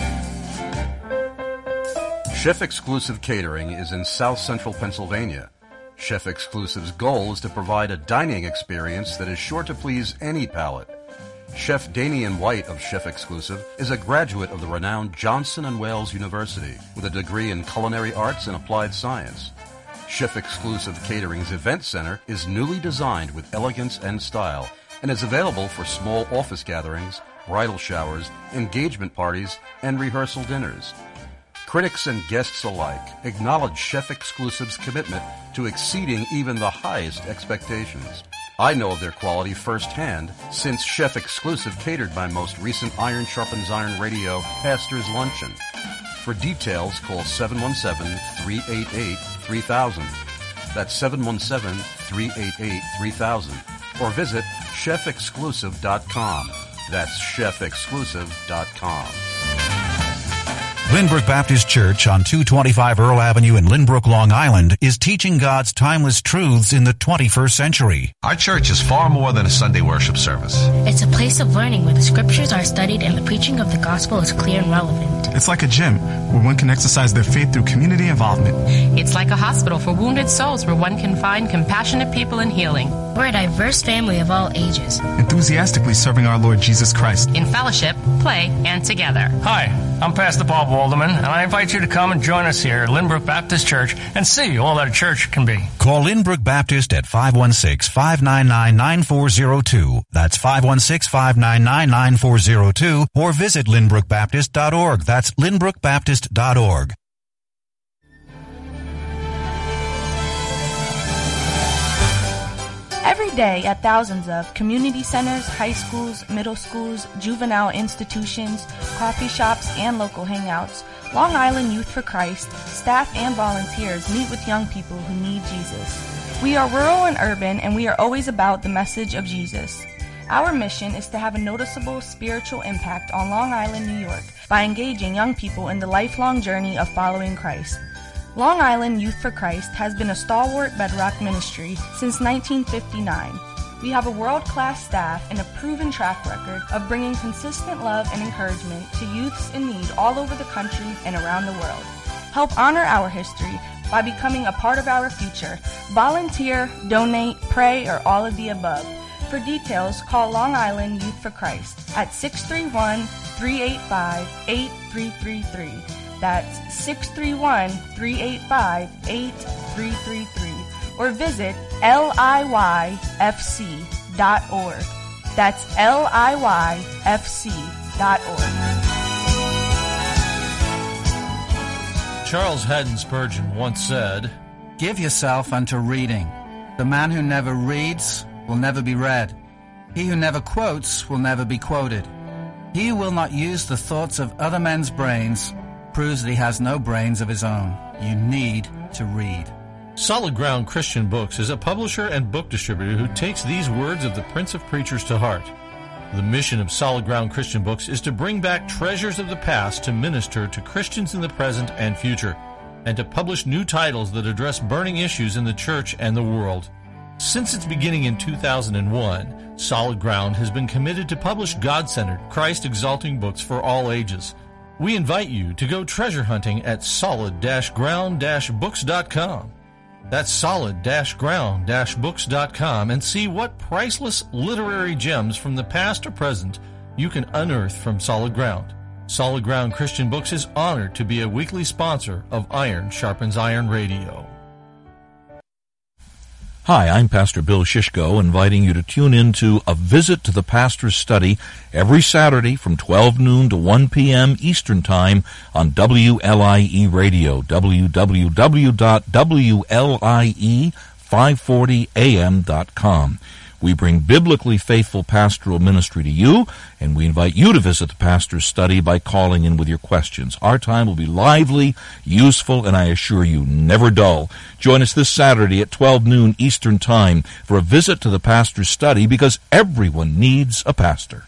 Chef Exclusive Catering is in South Central Pennsylvania. Chef Exclusive's goal is to provide a dining experience that is sure to please any palate. Chef Damian White of Chef Exclusive is a graduate of the renowned Johnson and Wales University with a degree in culinary arts and applied science. Chef Exclusive Catering's event center is newly designed with elegance and style and is available for small office gatherings, bridal showers, engagement parties, and rehearsal dinners. Critics and guests alike acknowledge Chef Exclusive's commitment to exceeding even the highest expectations. I know of their quality firsthand since Chef Exclusive catered my most recent Iron Sharpens Iron Radio Pastor's Luncheon. For details, call seven one seven, three eight eight, three thousand. That's seven one seven, three eight eight, three thousand. Or visit chef exclusive dot com. That's chef exclusive dot com. Lynbrook Baptist Church on two twenty-five Earl Avenue in Lynbrook, Long Island is teaching God's timeless truths in the twenty-first century. Our church is far more than a Sunday worship service. It's a place of learning where the scriptures are studied and the preaching of the gospel is clear and relevant. It's like a gym where one can exercise their faith through community involvement. It's like a hospital for wounded souls where one can find compassionate people and healing. We're a diverse family of all ages, enthusiastically serving our Lord Jesus Christ in fellowship, play, and together. Hi, I'm Pastor Bob Walderman, and I invite you to come and join us here at Lynbrook Baptist Church and see all that a church can be. Call Lynbrook Baptist at five one six, five nine nine, nine four zero two. That's five one six, five nine nine, nine four zero two, or visit lynbrook baptist dot org. That's lynbrook baptist dot org. Every day at thousands of community centers, high schools, middle schools, juvenile institutions, coffee shops, and local hangouts, Long Island Youth for Christ, staff and volunteers meet with young people who need Jesus. We are rural and urban, and we are always about the message of Jesus. Our mission is to have a noticeable spiritual impact on Long Island, New York, by engaging young people in the lifelong journey of following Christ. Long Island Youth for Christ has been a stalwart bedrock ministry since nineteen fifty-nine. We have a world-class staff and a proven track record of bringing consistent love and encouragement to youths in need all over the country and around the world. Help honor our history by becoming a part of our future. Volunteer, donate, pray, or all of the above. For details, call Long Island Youth for Christ at six three one, three eight five, eight three three three. That's six three one, three eight five, eight three three three. Or visit L I Y F C dot org. That's L I Y F C dot org. Charles Haddon Spurgeon once said, "Give yourself unto reading. The man who never reads will never be read. He who never quotes will never be quoted. He who will not use the thoughts of other men's brains proves that he has no brains of his own. You need to read." Solid Ground Christian Books is a publisher and book distributor who takes these words of the Prince of Preachers to heart. The mission of Solid Ground Christian Books is to bring back treasures of the past to minister to Christians in the present and future, and to publish new titles that address burning issues in the church and the world. Since its beginning in two thousand one, Solid Ground has been committed to publish God-centered, Christ-exalting books for all ages. We invite you to go treasure hunting at solid ground books dot com. That's solid ground books dot com and see what priceless literary gems from the past or present you can unearth from Solid Ground. Solid Ground Christian Books is honored to be a weekly sponsor of Iron Sharpens Iron Radio. Hi, I'm Pastor Bill Shishko, inviting you to tune in to A Visit to the Pastor's Study every Saturday from twelve noon to one p.m. Eastern Time on W L I E Radio, w w w dot w l i e five forty a m dot com. We bring biblically faithful pastoral ministry to you, and we invite you to visit the Pastor's Study by calling in with your questions. Our time will be lively, useful, and I assure you, never dull. Join us this Saturday at twelve noon Eastern Time for a visit to the Pastor's Study, because everyone needs a pastor.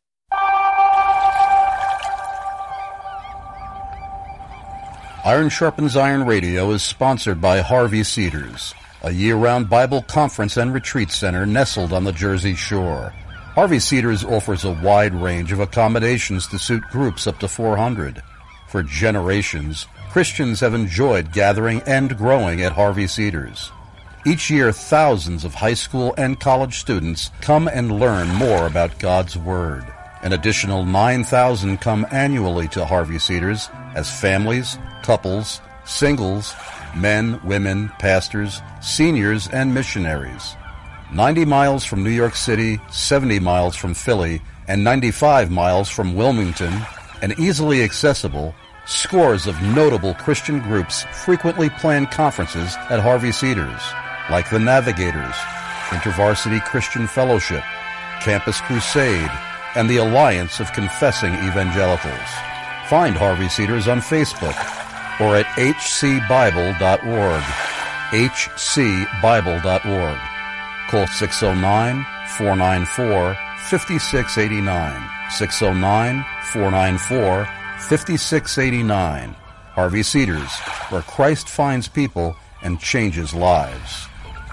Iron Sharpens Iron Radio is sponsored by Harvey Cedars, a year-round Bible conference and retreat center nestled on the Jersey Shore. Harvey Cedars offers a wide range of accommodations to suit groups up to four hundred. For generations, Christians have enjoyed gathering and growing at Harvey Cedars. Each year, thousands of high school and college students come and learn more about God's Word. An additional nine thousand come annually to Harvey Cedars as families, couples, singles, men, women, pastors, seniors, and missionaries. ninety miles from New York City, seventy miles from Philly, and ninety-five miles from Wilmington, and easily accessible, scores of notable Christian groups frequently plan conferences at Harvey Cedars, like the Navigators, InterVarsity Christian Fellowship, Campus Crusade, and the Alliance of Confessing Evangelicals. Find Harvey Cedars on Facebook or at h c bible dot org, h c bible dot org. Call six oh nine, four nine four, five six eight nine, six oh nine, four nine four, five six eight nine. Harvey Cedars, where Christ finds people and changes lives.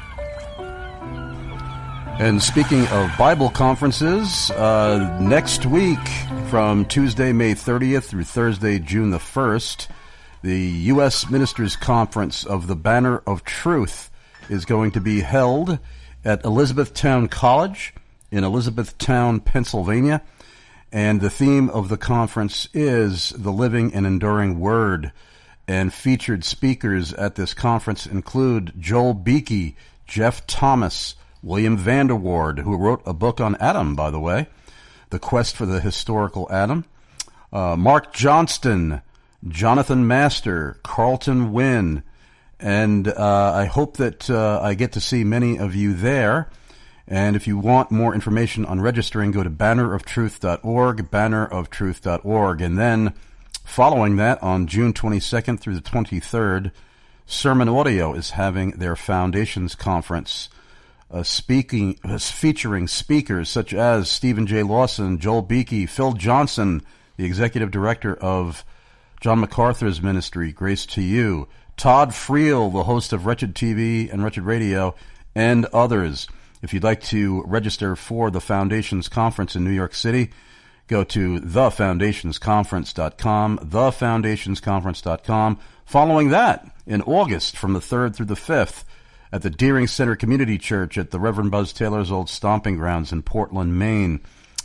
And speaking of Bible conferences, uh, next week from Tuesday, May thirtieth through Thursday, June the first, the U S Ministers Conference of the Banner of Truth is going to be held at Elizabethtown College in Elizabethtown, Pennsylvania. And the theme of the conference is the Living and Enduring Word. And featured speakers at this conference include Joel Beakey, Jeff Thomas, William Vanderward, who wrote a book on Adam, by the way, The Quest for the Historical Adam, uh, Mark Johnston, Jonathan Master, Carlton Wynn, and uh, I hope that uh, I get to see many of you there. And if you want more information on registering, go to banner of truth dot org, banner of truth dot org. And then following that, on June twenty-second through the twenty-third, Sermon Audio is having their Foundations Conference, uh, speaking, uh, featuring speakers such as Stephen J. Lawson, Joel Beakey, Phil Johnson, the executive director of John MacArthur's ministry, Grace to You, Todd Friel, the host of Wretched T V and Wretched Radio, and others. If you'd like to register for the Foundations Conference in New York City, go to the foundations conference dot com, the foundations conference dot com. Following that, in August, from the third through the fifth, at the Deering Center Community Church at the Reverend Buzz Taylor's old stomping grounds in Portland, Maine,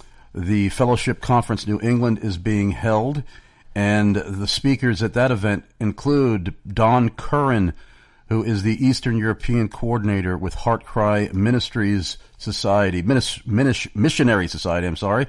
the Fellowship Conference New England is being held, and the speakers at that event include Don Curran, who is the Eastern European coordinator with Heart Cry Ministries Society, Minis, Minis, Missionary Society, I'm sorry,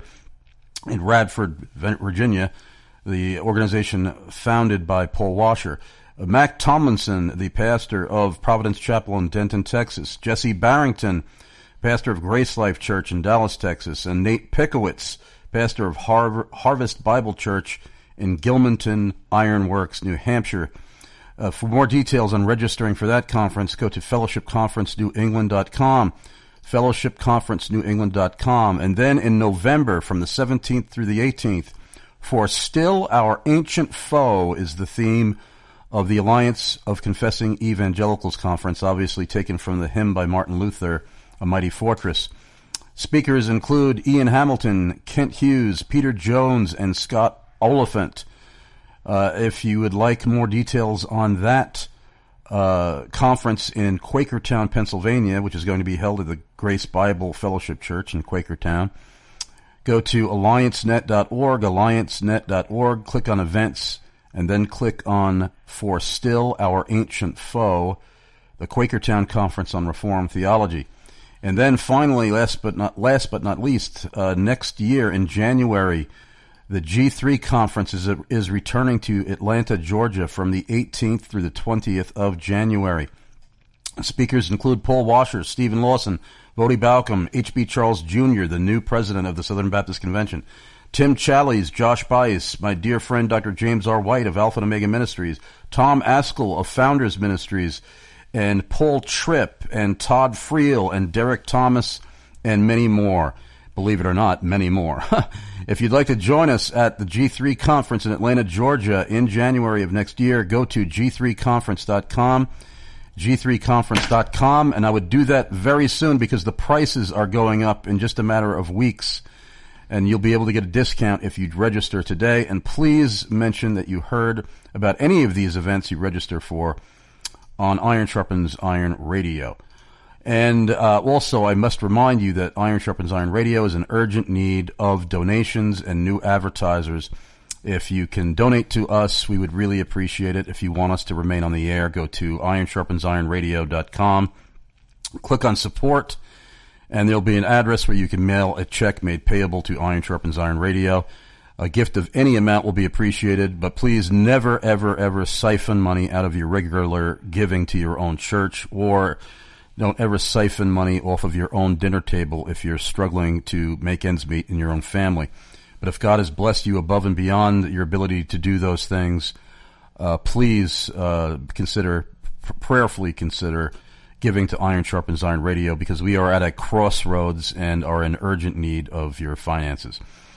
in Radford, Virginia, the organization founded by Paul Washer. Mac Tomlinson, the pastor of Providence Chapel in Denton, Texas. Jesse Barrington, pastor of Grace Life Church in Dallas, Texas. And Nate Pickowitz, pastor of Har- Harvest Bible Church in Gilmanton Ironworks, New Hampshire. Uh, for more details on registering for that conference, go to fellowship conference new england dot com, fellowship conference new england dot com. And then in November, from the seventeenth through the eighteenth, For Still Our Ancient Foe is the theme of the Alliance of Confessing Evangelicals Conference, obviously taken from the hymn by Martin Luther, A Mighty Fortress. Speakers include Ian Hamilton, Kent Hughes, Peter Jones, and Scott Oliphant. Uh, if you would like more details on that uh, conference in Quakertown, Pennsylvania, which is going to be held at the Grace Bible Fellowship Church in Quakertown, go to alliance net dot org, alliance net dot org, click on events, and then click on For Still Our Ancient Foe, the Quakertown Conference on Reformed Theology. And then finally, last but not last but not least, uh, next year in January, the G three Conference is, is returning to Atlanta, Georgia from the eighteenth through the twentieth of January. Speakers include Paul Washer, Stephen Lawson, Bodie Balcom, H B Charles Junior, the new president of the Southern Baptist Convention, Tim Challies, Josh Bice, my dear friend Doctor James R. White of Alpha and Omega Ministries, Tom Askell of Founders Ministries, and Paul Tripp, and Todd Friel, and Derek Thomas, and many more. Believe it or not, many more. If you'd like to join us at the G three Conference in Atlanta, Georgia in January of next year, go to g three conference dot com, g three conference dot com, and I would do that very soon because the prices are going up in just a matter of weeks. And you'll be able to get a discount if you register today. And please mention that you heard about any of these events you register for on Iron Sharpens Iron Radio. And uh, also, I must remind you that Iron Sharpens Iron Radio is in urgent need of donations and new advertisers. If you can donate to us, we would really appreciate it. If you want us to remain on the air, go to iron sharpens iron radio dot com. Click on support, and there'll be an address where you can mail a check made payable to Iron Sharpens Iron Radio. A gift of any amount will be appreciated, but please never, ever, ever siphon money out of your regular giving to your own church, or don't ever siphon money off of your own dinner table if you're struggling to make ends meet in your own family. But if God has blessed you above and beyond your ability to do those things, uh, please uh, consider, prayerfully consider, giving to Iron Sharpens Iron Radio, because we are at a crossroads and are in urgent need of your finances.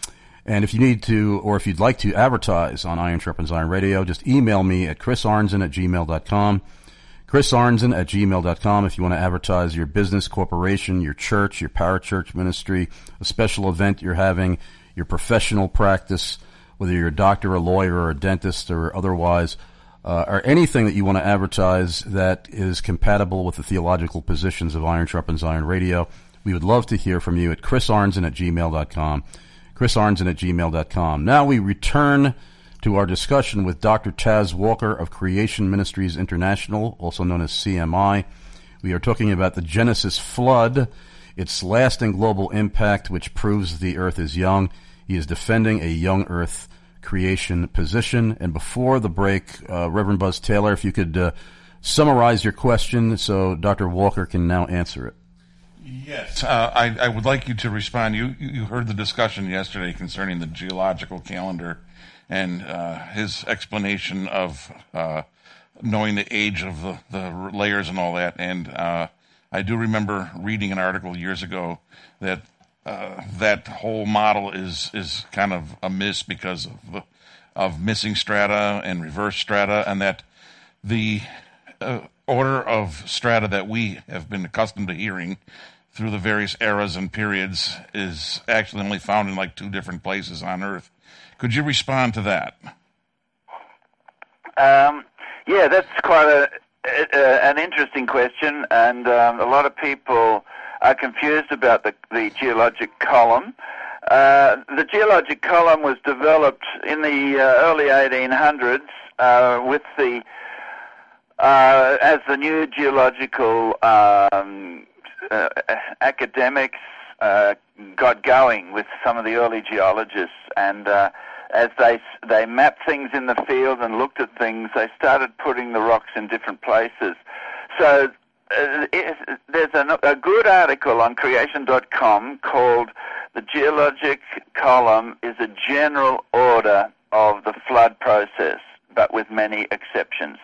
And if you need to, or if you'd like to advertise on Iron Sharpens Iron Radio, just email me at chris arnzen at gmail dot com. chris arnzen at gmail dot com if you want to advertise your business, corporation, your church, your parachurch ministry, a special event you're having, your professional practice, whether you're a doctor, a lawyer, or a dentist, or otherwise, uh, or anything that you want to advertise that is compatible with the theological positions of Iron Sharpens Iron Radio. We would love to hear from you at chris arnzen at gmail dot com. chris arnzen at gmail dot com. Now we return to our discussion with Doctor Taz Walker of Creation Ministries International, also known as C M I. We are talking about the Genesis flood, its lasting global impact, which proves the earth is young. He is defending a young earth creation position. And before the break, uh, Reverend Buzz Taylor, if you could uh, summarize your question so Doctor Walker can now answer it. Yes, uh, I, I would like you to respond. You you heard the discussion yesterday concerning the geological calendar and uh, his explanation of uh, knowing the age of the, the layers and all that. And uh, I do remember reading an article years ago that uh, that whole model is is kind of a miss because of the, of missing strata and reverse strata, and that the uh, order of strata that we have been accustomed to hearing through the various eras and periods is actually only found in like two different places on Earth. Could you respond to that? Um, yeah, that's quite a, a, an interesting question, and um, a lot of people are confused about the, the geologic column. Uh, the geologic column was developed in the uh, early eighteen hundreds uh, with the uh, as the new geological um, uh, academics uh, got going with some of the early geologists, and uh, as they they mapped things in the field and looked at things, they started putting the rocks in different places. So uh, it, there's a, a good article on creation dot com called "The Geologic Column is a General Order of the Flood Process, but with many exceptions."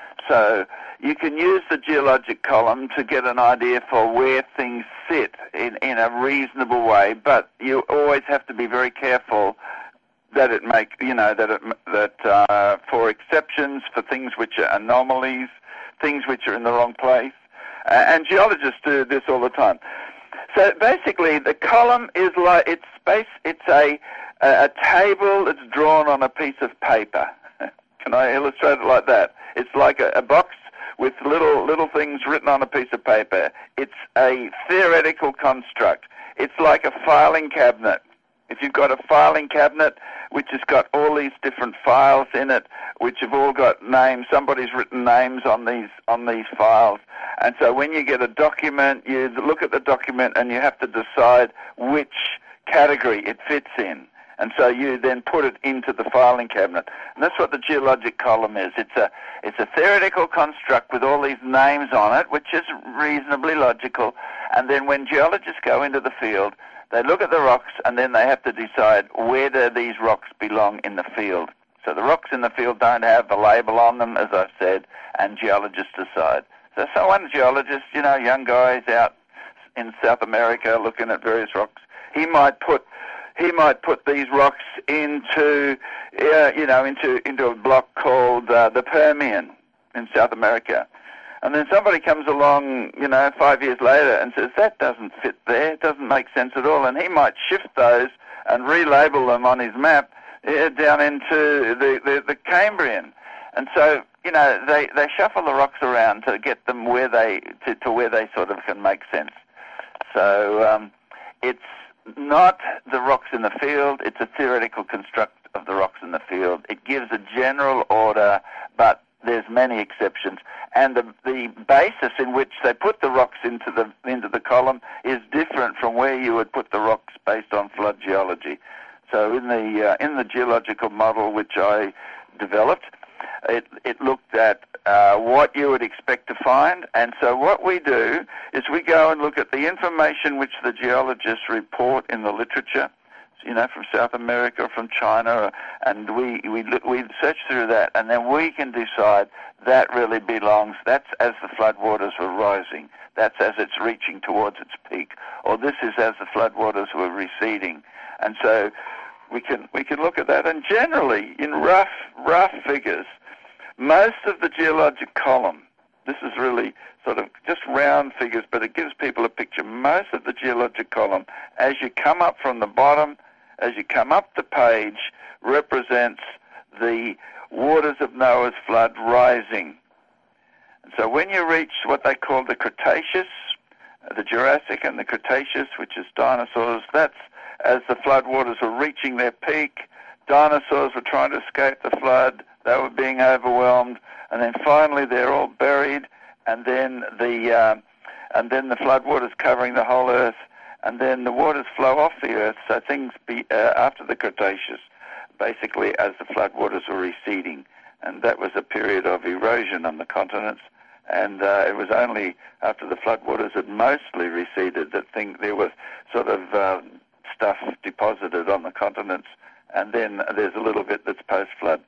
So you can use the geologic column to get an idea for where things sit in, in a reasonable way, but you always have to be very careful that it make you know that it, that uh, for exceptions, for things which are anomalies, things which are in the wrong place, uh, and geologists do this all the time. So basically, the column is like it's space. It's a a table that's drawn on a piece of paper. Can I illustrate it like that? It's like a, a box with little little things written on a piece of paper. It's a theoretical construct. It's like a filing cabinet. If you've got a filing cabinet which has got all these different files in it, which have all got names, somebody's written names on these on these files, and so when you get a document, you look at the document and you have to decide which category it fits in. And so you then put it into the filing cabinet. And that's what the geologic column is. It's a it's a theoretical construct with all these names on it, which is reasonably logical. And then when geologists go into the field, they look at the rocks and then they have to decide where do these rocks belong in the field. So the rocks in the field don't have a label on them, as I've said, and geologists decide. So, so one geologist, you know, young guys out in South America looking at various rocks, he might put He might put these rocks into, uh, you know, into into a block called uh, the Permian in South America, and then somebody comes along, you know, five years later and says that doesn't fit there, it doesn't make sense at all, and he might shift those and relabel them on his map uh, down into the, the the Cambrian, and so you know they they shuffle the rocks around to get them where they to, to where they sort of can make sense. So um, it's not the rocks in the field, it's a theoretical construct of the rocks in the field. It gives a general order, but there's many exceptions. And the, the basis in which they put the rocks into the into the column is different from where you would put the rocks based on flood geology. So in the uh, in the geological model which I developed, it, it looked at uh, what you would expect to find. And so what we do is we go and look at the information which the geologists report in the literature, you know, from South America or from China, and we, we, we search through that, and then we can decide that really belongs, that's as the floodwaters were rising, that's as it's reaching towards its peak, or this is as the floodwaters were receding. And so we can we can look at that, and generally, in rough rough figures, most of the geologic column, this is really sort of just round figures, but it gives people a picture. Most of the geologic column, as you come up from the bottom, as you come up the page, represents the waters of Noah's flood rising. And so when you reach what they call the Cretaceous, the Jurassic and the Cretaceous, which is dinosaurs, that's as the floodwaters were reaching their peak. Dinosaurs were trying to escape the flood. They were being overwhelmed, and then finally they're all buried, and then the uh, and then the floodwaters covering the whole earth, and then the waters flow off the earth. So things be uh, after the Cretaceous, basically as the floodwaters were receding, and that was a period of erosion on the continents. And uh, it was only after the floodwaters had mostly receded that thing there was sort of uh, stuff deposited on the continents, and then there's a little bit that's post-flood.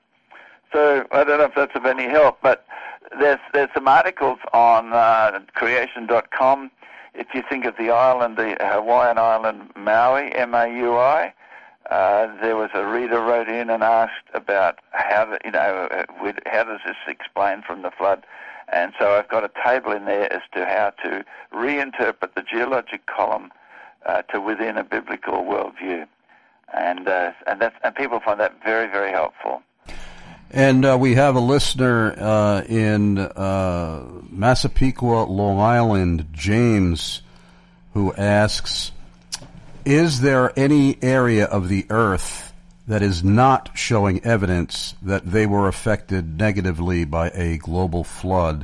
So I don't know if that's of any help, but there's there's some articles on uh, creation dot com. If you think of the island, the Hawaiian island Maui, M A U I, Uh, there was a reader wrote in and asked about how, the, you know, uh, with, how does this explain from the flood? And so I've got a table in there as to how to reinterpret the geologic column uh, to within a biblical worldview, and uh, and that's and people find that very, very helpful. And uh, we have a listener uh, in uh, Massapequa, Long Island, James, who asks, is there any area of the earth that is not showing evidence that they were affected negatively by a global flood?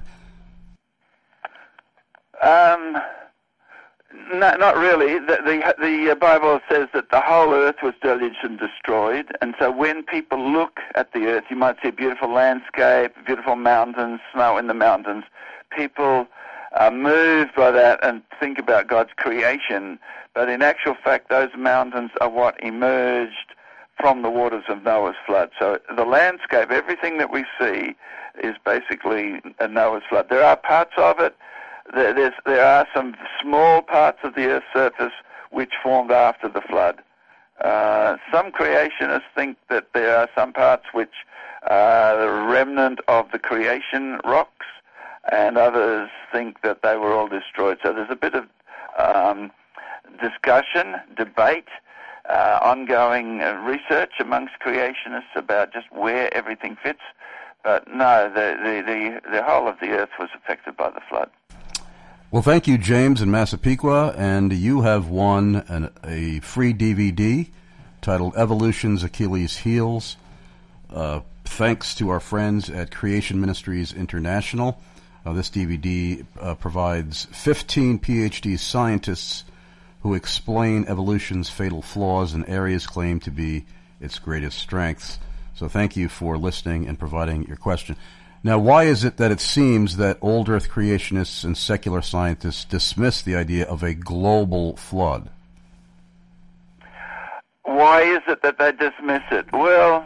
Um, no, not really. The, the, the Bible says that the whole earth was deluged and destroyed, and so when people look at the earth, you might see a beautiful landscape, beautiful mountains, snow in the mountains. People are moved by that and think about God's creation, but in actual fact, those mountains are what emerged from the waters of Noah's flood. So the landscape, everything that we see, is basically a Noah's flood. There are parts of it. There, there's, there are some small parts of the Earth's surface which formed after the flood. Uh, some creationists think that there are some parts which are the remnant of the creation rocks, and others think that they were all destroyed. So there's a bit of um, discussion, debate, Uh, ongoing uh, research amongst creationists about just where everything fits, but no, the, the, the, the whole of the earth was affected by the flood. Well, thank you, James in Massapequa, and you have won an, a free D V D titled Evolution's Achilles Heels, uh, thanks to our friends at Creation Ministries International. Uh, this D V D uh, provides fifteen P H D scientists who explain evolution's fatal flaws and areas claimed to be its greatest strengths. So thank you for listening and providing your question. Now, why is it that it seems that old Earth creationists and secular scientists dismiss the idea of a global flood? Why is it that they dismiss it? Well,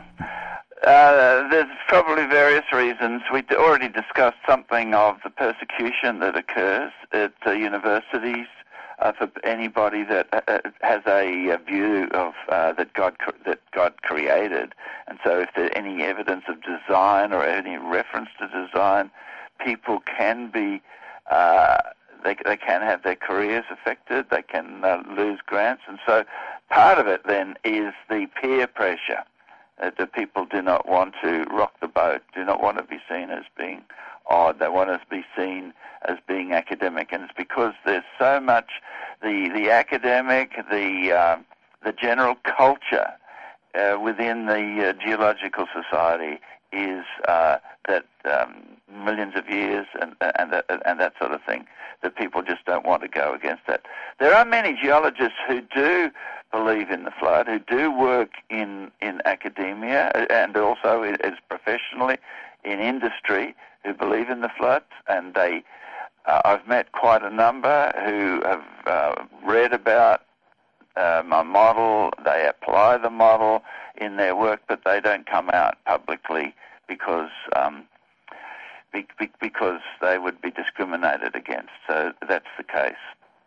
uh, there's probably various reasons. We already discussed something of the persecution that occurs at uh, universities uh, for anybody that uh, has a, a view of uh, that God that God created. And so if there's any evidence of design or any reference to design, people can be, uh, they, they can have their careers affected, they can uh, lose grants. And so part of it then is the peer pressure, that the people do not want to rock the boat, do not want to be seen as being odd, they want to be seen as being academic. And it's because there's so much, the, the academic, the, uh, the general culture Uh, within the uh, geological society is uh, that um, millions of years and and that, and that sort of thing, that people just don't want to go against that. There are many geologists who do believe in the flood, who do work in, in academia and also as professionally in industry, who believe in the flood, and they uh, I've met quite a number who have uh, read about Uh, my model, they apply the model in their work, but they don't come out publicly because um, be, be, because they would be discriminated against. So that's the case.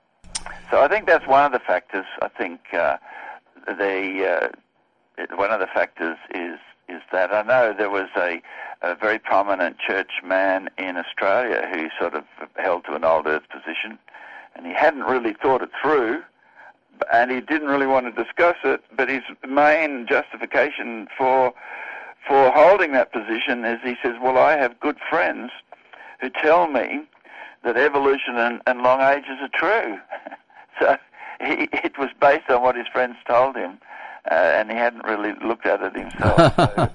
So I think that's one of the factors. I think uh, the uh, one of the factors is is that I know there was a, a very prominent church man in Australia who sort of held to an old earth position, and he hadn't really thought it through. And he didn't really want to discuss it, but his main justification for for holding that position is he says, well, I have good friends who tell me that evolution and, and long ages are true. So he, it was based on what his friends told him, uh, and he hadn't really looked at it himself. so,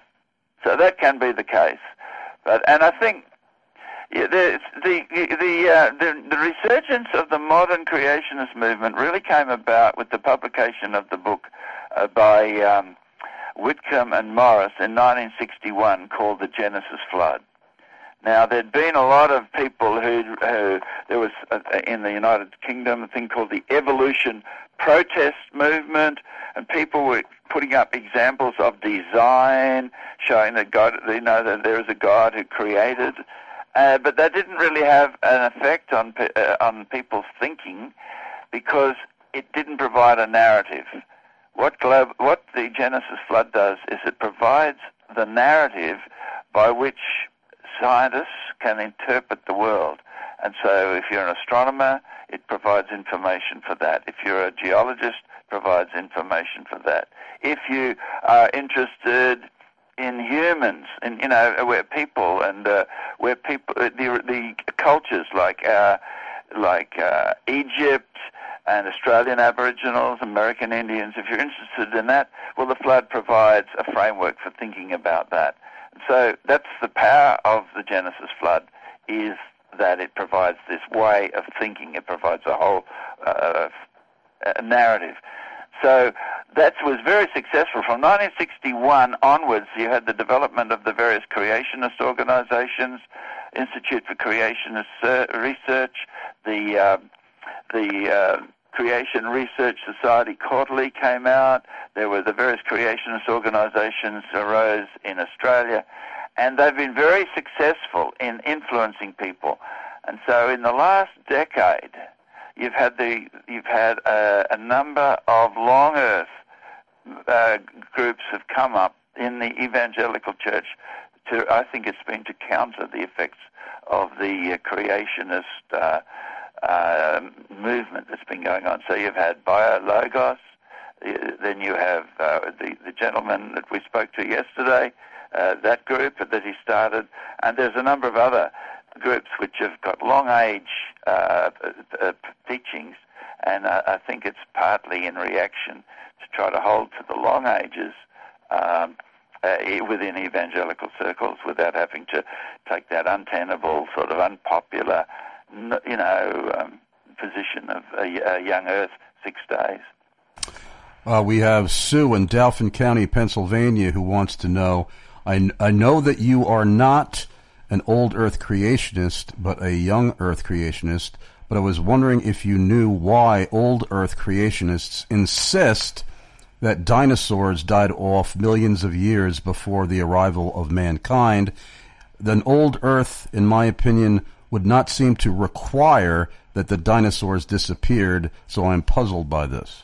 so that can be the case. But and I think Yeah, the the the, uh, the the resurgence of the modern creationist movement really came about with the publication of the book uh, by um, Whitcomb and Morris in nineteen sixty-one called The Genesis Flood. Now, there'd been a lot of people who, who there was uh, in the United Kingdom a thing called the evolution protest movement, and people were putting up examples of design showing that God, you know, that there is a God who created. Uh, but that didn't really have an effect on uh, on people's thinking because it didn't provide a narrative. what globe, what the Genesis flood does is it provides the narrative by which scientists can interpret the world. And so if you're an astronomer, it provides information for that. If you're a geologist, it provides information for that. If you are interested in humans, in, you know, where people and uh, where people, the, the cultures like uh, like uh, Egypt and Australian Aboriginals, American Indians, if you're interested in that, well, the flood provides a framework for thinking about that. So that's the power of the Genesis flood, is that it provides this way of thinking. It provides a whole uh, a narrative. So that was very successful. From nineteen sixty-one onwards, you had the development of the various creationist organizations, Institute for Creationist Research, the uh, the uh, Creation Research Society Quarterly came out. There were the various creationist organizations arose in Australia, and they've been very successful in influencing people. And so in the last decade, you've had the you've had a, a number of long earth uh, groups have come up in the evangelical church. To I think it's been to counter the effects of the uh, creationist uh, uh, movement that's been going on. So you've had BioLogos, uh, then you have uh, the the gentleman that we spoke to yesterday, uh, that group that he started, and there's a number of other groups which have got long age uh, uh, teachings, and uh, I think it's partly in reaction to try to hold to the long ages um, uh, within evangelical circles without having to take that untenable, sort of unpopular, you know, um, position of a, a young earth six days. Uh, we have Sue in Dauphin County, Pennsylvania, who wants to know, I, I know that you are not an old earth creationist, but a young earth creationist, but I was wondering if you knew why old earth creationists insist that dinosaurs died off millions of years before the arrival of mankind. Then old earth, in my opinion, would not seem to require that the dinosaurs disappeared, so I'm puzzled by this.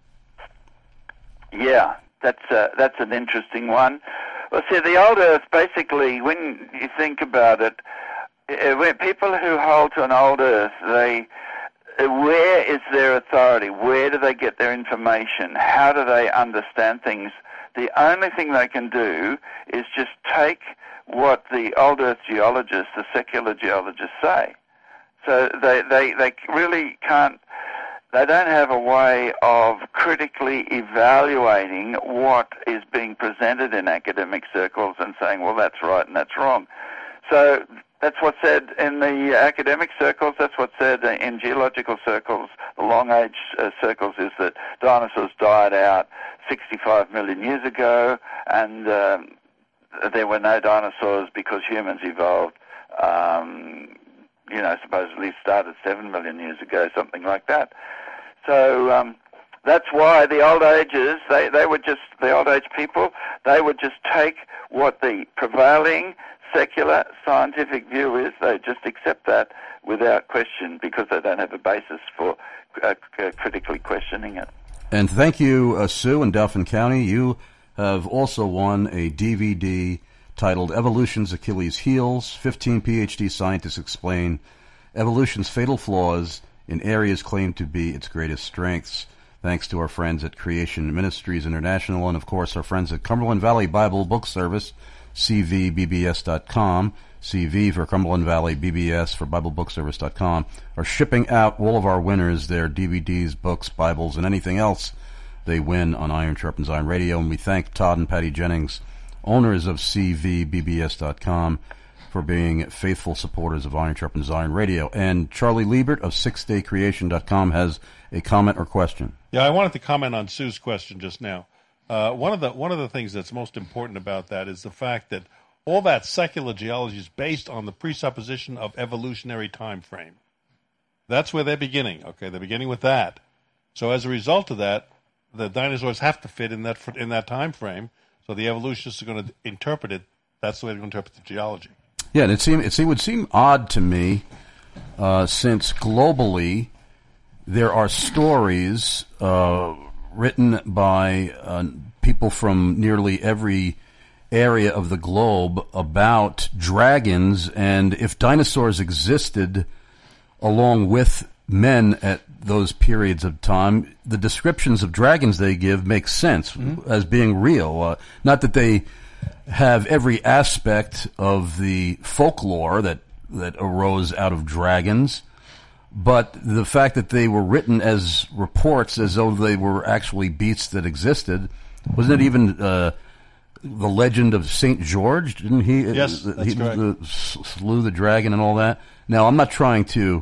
Yeah, that's uh, that's an interesting one. Well, see, the old earth, basically, when you think about it, uh, when people who hold to an old earth, they, uh, where is their authority? Where do they get their information? How do they understand things? The only thing they can do is just take what the old earth geologists, the secular geologists, say. So they, they, they really can't, they don't have a way of critically evaluating what is being presented in academic circles and saying, well, that's right and that's wrong. So that's what's said in the academic circles, that's what's said in geological circles, the long age uh, circles, is that dinosaurs died out sixty-five million years ago, and um, there were no dinosaurs because humans evolved, um, you know, supposedly started seven million years ago, something like that. So um, that's why the old ages, they, they would just, the old age people, they would just take what the prevailing secular scientific view is, they just accept that without question because they don't have a basis for uh, c- critically questioning it. And thank you, uh, Sue in Dauphin County. You have also won a D V D titled Evolution's Achilles Heels, fifteen PhD scientists explain evolution's fatal flaws in areas claimed to be its greatest strengths. Thanks to our friends at Creation Ministries International and, of course, our friends at Cumberland Valley Bible Book Service, C V B B S dot com, C V for Cumberland Valley, B B S for Bible Book Service dot com, are shipping out all of our winners their D V Ds, books, Bibles, and anything else they win on Iron Sharpens Iron Radio. And we thank Todd and Patty Jennings, owners of C V B B S dot com, for being faithful supporters of Iron Sharpens Iron Radio. And Charlie Liebert of six day creation dot com has a comment or question. Yeah, I wanted to comment on Sue's question just now. Uh, one of the one of the things that's most important about that is the fact that all that secular geology is based on the presupposition of evolutionary time frame. That's where they're beginning. Okay, they're beginning with that. So as a result of that, the dinosaurs have to fit in that in that time frame. So the evolutionists are going to interpret it. That's the way they're going to interpret the geology. Yeah, and it seem it would seem odd to me, uh, since globally there are stories uh, written by uh, people from nearly every area of the globe about dragons, and if dinosaurs existed along with men at those periods of time, the descriptions of dragons they give make sense mm-hmm. as being real. Uh, not that they have every aspect of the folklore that, that arose out of dragons, but the fact that they were written as reports as though they were actually beasts that existed. Wasn't it even uh, the legend of Saint George? Didn't he? Yes, that's he correct. Uh, slew the dragon and all that. Now, I'm not trying to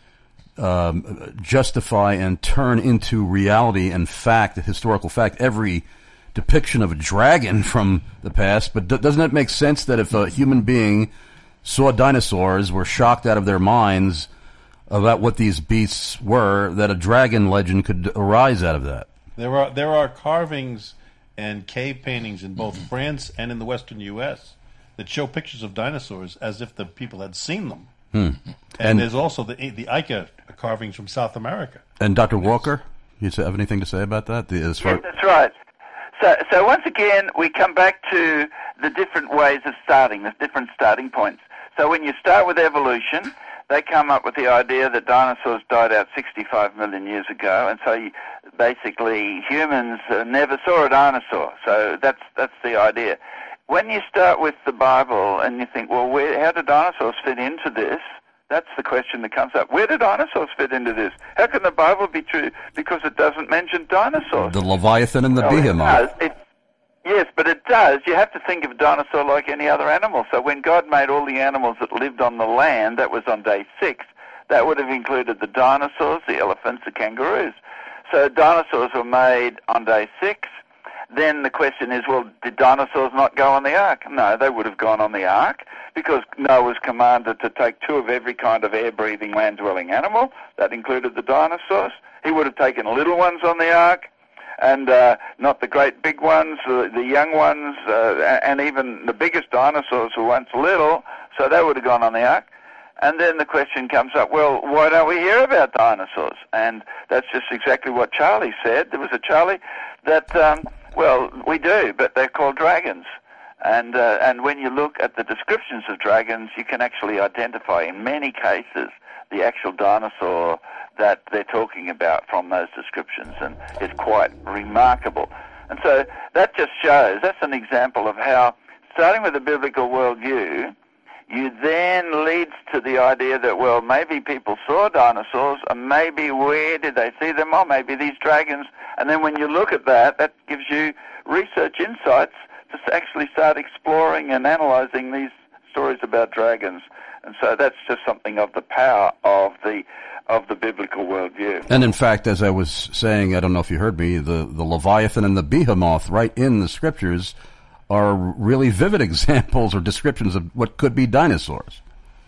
um, justify and turn into reality and fact, historical fact, every depiction of a dragon from the past, but d- doesn't it make sense that if a human being saw dinosaurs, were shocked out of their minds about what these beasts were, that a dragon legend could arise out of that? There are there are carvings and cave paintings in both France and in the western U S that show pictures of dinosaurs as if the people had seen them. Hmm. And, And- there's also the the Ica carvings from South America. And Doctor Walker, you have anything to say about that? The, as far Yes, that's right. So, so once again, we come back to the different ways of starting, the different starting points. So when you start with evolution, they come up with the idea that dinosaurs died out sixty-five million years ago, and so you, basically humans uh, never saw a dinosaur. So that's that's the idea. When you start with the Bible and you think, well, where, how do dinosaurs fit into this? That's the question that comes up. Where do dinosaurs fit into this? How can the Bible be true? Because it doesn't mention dinosaurs. the Leviathan and the Well, it Behemoth. does. It- yes, but it does. You have to think of a dinosaur like any other animal. So when God made all the animals that lived on the land, that was on day six, that would have included the dinosaurs, the elephants, the kangaroos. So dinosaurs were made on day six. Then the question is, well, did dinosaurs not go on the ark? No, they would have gone on the ark because Noah was commanded to take two of every kind of air-breathing, land-dwelling animal. That included the dinosaurs. He would have taken little ones on the ark, and uh, not the great big ones, the, the young ones, uh, and even the biggest dinosaurs were once little, so they would have gone on the ark. And then the question comes up, well, why don't we hear about dinosaurs? And that's just exactly what Charlie said. There was a Charlie that, um, well, we do, but they're called dragons. And uh, and when you look at the descriptions of dragons, you can actually identify in many cases the actual dinosaur that they're talking about from those descriptions, and it's quite remarkable. And so that just shows, that's an example of how, starting with the biblical worldview, you then leads to the idea that, well, maybe people saw dinosaurs, and maybe where did they see them? Or maybe these dragons. And then when you look at that, that gives you research insights to actually start exploring and analyzing these stories about dragons. And so that's just something of the power of the of the biblical worldview. And in fact, as I was saying, I don't know if you heard me, the, the Leviathan and the Behemoth right in the scriptures are really vivid examples or descriptions of what could be dinosaurs.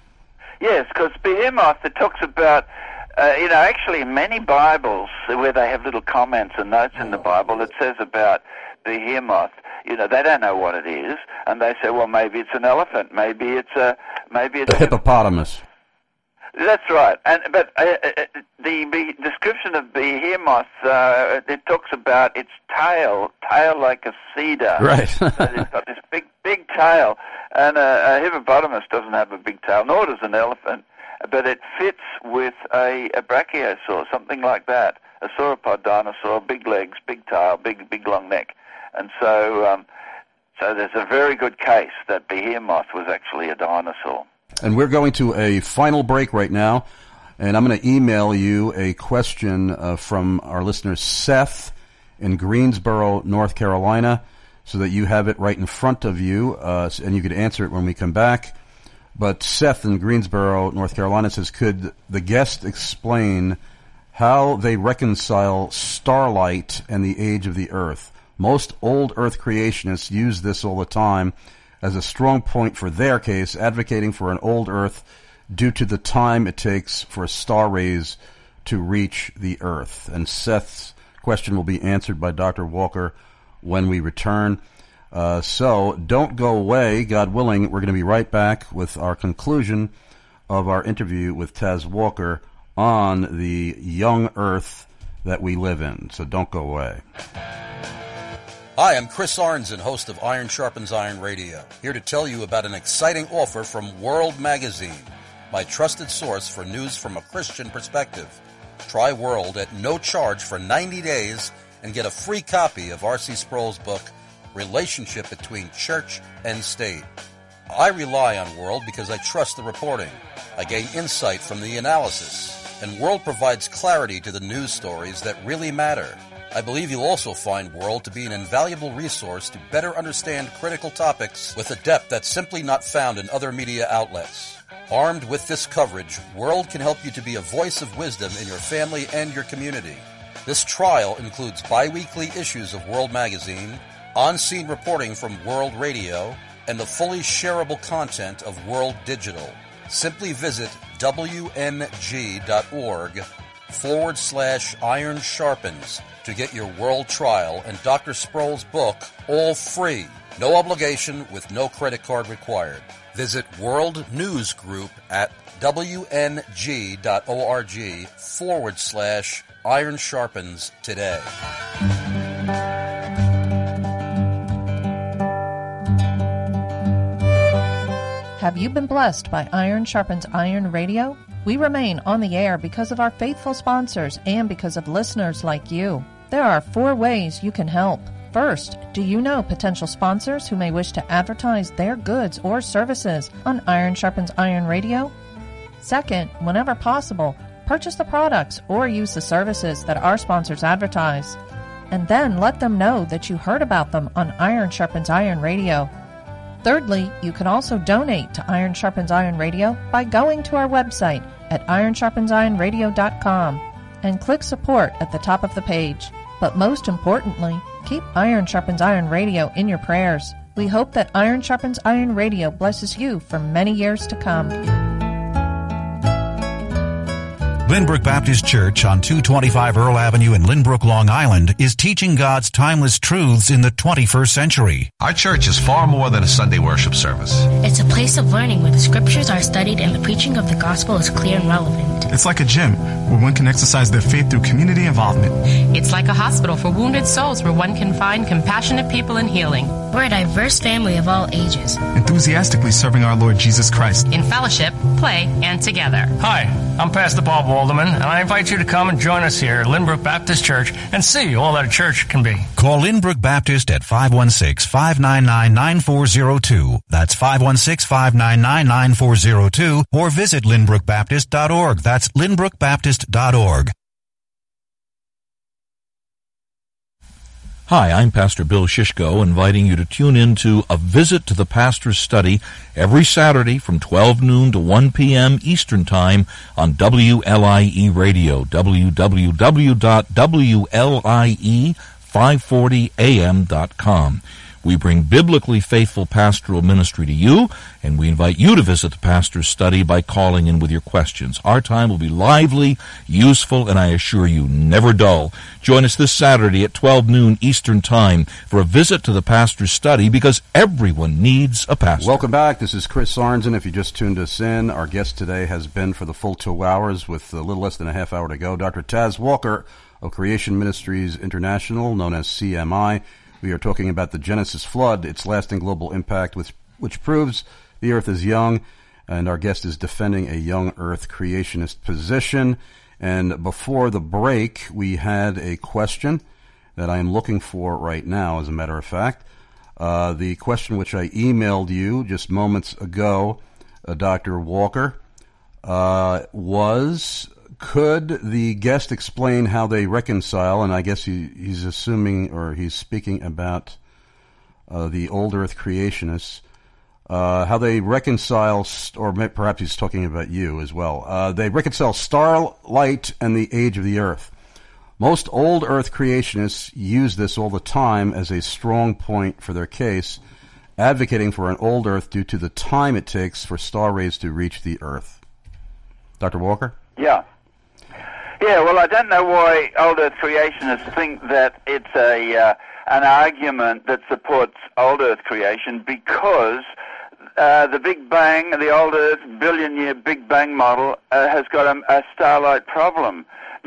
Yes, because Behemoth, it talks about, uh, you know, actually in many Bibles where they have little comments and notes in the Bible, it says about Behemoth. You know, they don't know what it is, and they say, well, maybe it's an elephant, maybe it's a, maybe it's The hippopotamus. That's right, and but uh, uh, the be- description of Behemoth, uh, it talks about its tail, tail like a cedar. Right. So it's got this big, big tail, and a, a hippopotamus doesn't have a big tail, nor does an elephant, but it fits with a, a brachiosaur, something like that, a sauropod dinosaur, big legs, big tail, big, big long neck, and so, um, so there's a very good case that Behemoth was actually a dinosaur. And we're going to a final break right now, and I'm going to email you a question uh, from our listener Seth in Greensboro, North Carolina, so that you have it right in front of you, uh, and you could answer it when we come back. But Seth in Greensboro, North Carolina says, could the guest explain how they reconcile starlight and the age of the earth? Most old earth creationists use this all the time as a strong point for their case, advocating for an old Earth due to the time it takes for star rays to reach the Earth. And Seth's question will be answered by Doctor Walker when we return. Uh, so don't go away. God willing, we're going to be right back with our conclusion of our interview with Taz Walker on the young Earth that we live in. So don't go away. Hi, I'm Chris Arnzen, host of Iron Sharpens Iron Radio, here to tell you about an exciting offer from World Magazine, my trusted source for news from a Christian perspective. Try World at no charge for ninety days and get a free copy of R C Sproul's book, Relationship Between Church and State. I rely on World because I trust the reporting. I gain insight from the analysis, and World provides clarity to the news stories that really matter. I believe you'll also find World to be an invaluable resource to better understand critical topics with a depth that's simply not found in other media outlets. Armed with this coverage, World can help you to be a voice of wisdom in your family and your community. This trial includes bi-weekly issues of World Magazine, on-scene reporting from World Radio, and the fully shareable content of World Digital. Simply visit wng.org forward slash iron sharpens to get your World trial and Doctor Sproul's book all free. No obligation with no credit card required. Visit World News Group at wng.org forward slash iron sharpens today. Have you been blessed by Iron Sharpens Iron Radio? We remain on the air because of our faithful sponsors and because of listeners like you. There are four ways you can help. First, do you know potential sponsors who may wish to advertise their goods or services on Iron Sharpens Iron Radio? Second, whenever possible, purchase the products or use the services that our sponsors advertise. And then let them know that you heard about them on Iron Sharpens Iron Radio. Thirdly, you can also donate to Iron Sharpens Iron Radio by going to our website at iron sharpens iron radio dot com and click support at the top of the page. But most importantly, keep Iron Sharpens Iron Radio in your prayers. We hope that Iron Sharpens Iron Radio blesses you for many years to come. Lynbrook Baptist Church on two twenty-five Earl Avenue in Lynbrook, Long Island is teaching God's timeless truths in the twenty-first century. Our church is far more than a Sunday worship service. It's a place of learning where the scriptures are studied and the preaching of the gospel is clear and relevant. It's like a gym where one can exercise their faith through community involvement. It's like a hospital for wounded souls where one can find compassionate people and healing. We're a diverse family of all ages, enthusiastically serving our Lord Jesus Christ in fellowship, play, and together. Hi, I'm Pastor Bob Walderman, and I invite you to come and join us here at Lynbrook Baptist Church and see all that a church can be. Call Lynbrook Baptist at five one six, five nine nine, nine four zero two. That's five one six, five nine nine, nine four zero two, or visit lynbrook baptist dot org. That's lynbrook baptist dot org. Hi, I'm Pastor Bill Shishko, inviting you to tune in to A Visit to the Pastor's Study every Saturday from twelve noon to one p.m. Eastern Time on W L I E Radio, w w w dot w l i e five forty a m dot com. We bring biblically faithful pastoral ministry to you, and we invite you to visit the pastor's study by calling in with your questions. Our time will be lively, useful, and I assure you, never dull. Join us this Saturday at twelve noon Eastern Time for a visit to the pastor's study, because everyone needs a pastor. Welcome back. This is Chris Arnzen. If you just tuned us in, our guest today has been for the full two hours with a little less than a half hour to go, Doctor Taz Walker of Creation Ministries International, known as C M I. We are talking about the Genesis flood, its lasting global impact, which, which proves the earth is young, and our guest is defending a young earth creationist position. And before the break, we had a question that I am looking for right now, as a matter of fact. Uh, the question which I emailed you just moments ago, uh, Doctor Walker, uh, was... could the guest explain how they reconcile, and I guess he, he's assuming, or he's speaking about uh, the old earth creationists, uh, how they reconcile, or perhaps he's talking about you as well, uh, they reconcile starlight and the age of the earth. Most old earth creationists use this all the time as a strong point for their case, advocating for an old earth due to the time it takes for star rays to reach the earth. Doctor Walker? Yeah. Yeah, well, I don't know why old earth creationists think that it's a uh, an argument that supports old earth creation, because uh, the Big Bang, the old earth billion-year Big Bang model, uh, has got a, a starlight problem.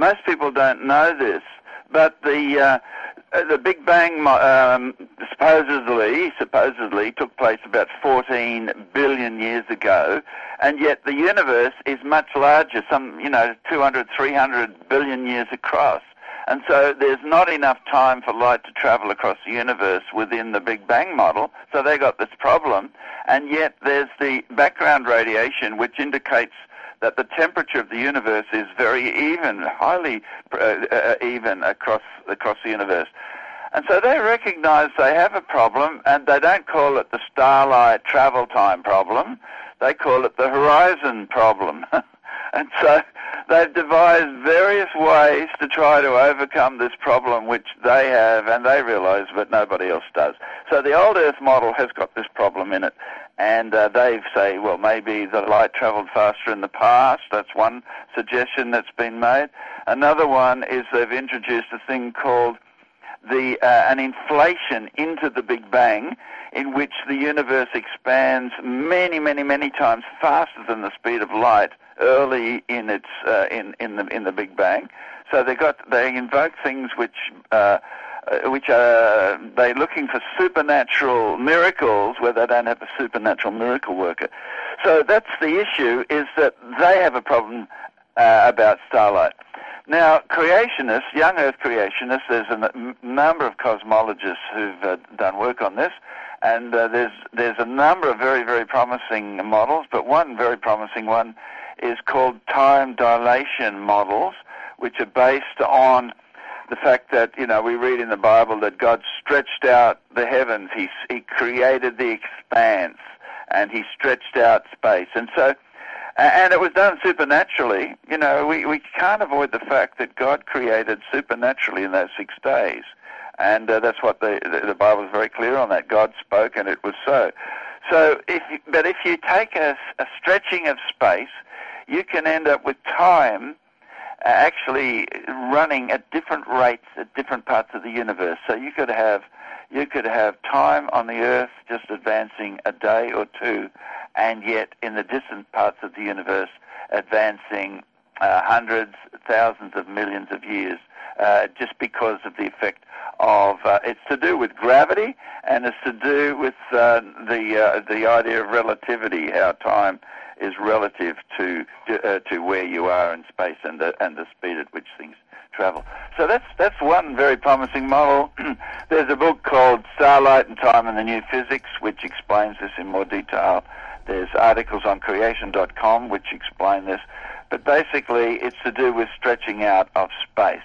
most people don't know this, but the uh, the Big Bang um, supposedly supposedly took place about fourteen billion years ago, and yet the universe is much larger, some you know two hundred, three hundred billion years across. And so there's not enough time for light to travel across the universe within the Big Bang model, so they got this problem. And yet there's the background radiation, which indicates that the temperature of the universe is very even, highly uh, uh, even across across the universe. And so they recognize they have a problem, and they don't call it the starlight travel time problem. They call it the horizon problem. And so they've devised various ways to try to overcome this problem, which they have and they realize, but nobody else does. So the old Earth model has got this problem in it, and uh, they say, well, maybe the light traveled faster in the past. That's one suggestion that's been made. Another one is they've introduced a thing called the uh, an inflation into the Big Bang, in which the universe expands many, many, many times faster than the speed of light early in its uh, in in the in the Big Bang. So they got they invoke things which uh, which are they're looking for supernatural miracles where they don't have a supernatural miracle worker. So that's the issue, is that they have a problem uh, about starlight. Now, creationists, young Earth creationists, there's a n- number of cosmologists who've uh, done work on this, and uh, there's there's a number of very, very promising models, but one very promising one is called time dilation models, which are based on the fact that, you know, we read in the Bible that God stretched out the heavens, he, he created the expanse, and he stretched out space. And so, and it was done supernaturally. You know, we, we can't avoid the fact that God created supernaturally in those six days. And uh, that's what the, the, the Bible is very clear on that. God spoke and it was so. So, if you, but if you take a, a stretching of space, you can end up with time uh, actually running at different rates at different parts of the universe. So you could have you could have time on the Earth just advancing a day or two, and yet in the distant parts of the universe advancing uh, hundreds, thousands of millions of years, uh, just because of the effect of uh, it's to do with gravity, and it's to do with uh, the uh, the idea of relativity, how time is relative to uh, to where you are in space and the and the speed at which things travel. So that's that's one very promising model. There's a book called Starlight and Time and the New Physics, which explains this in more detail. There's articles on creation dot com which explain this. But basically, it's to do with stretching out of space.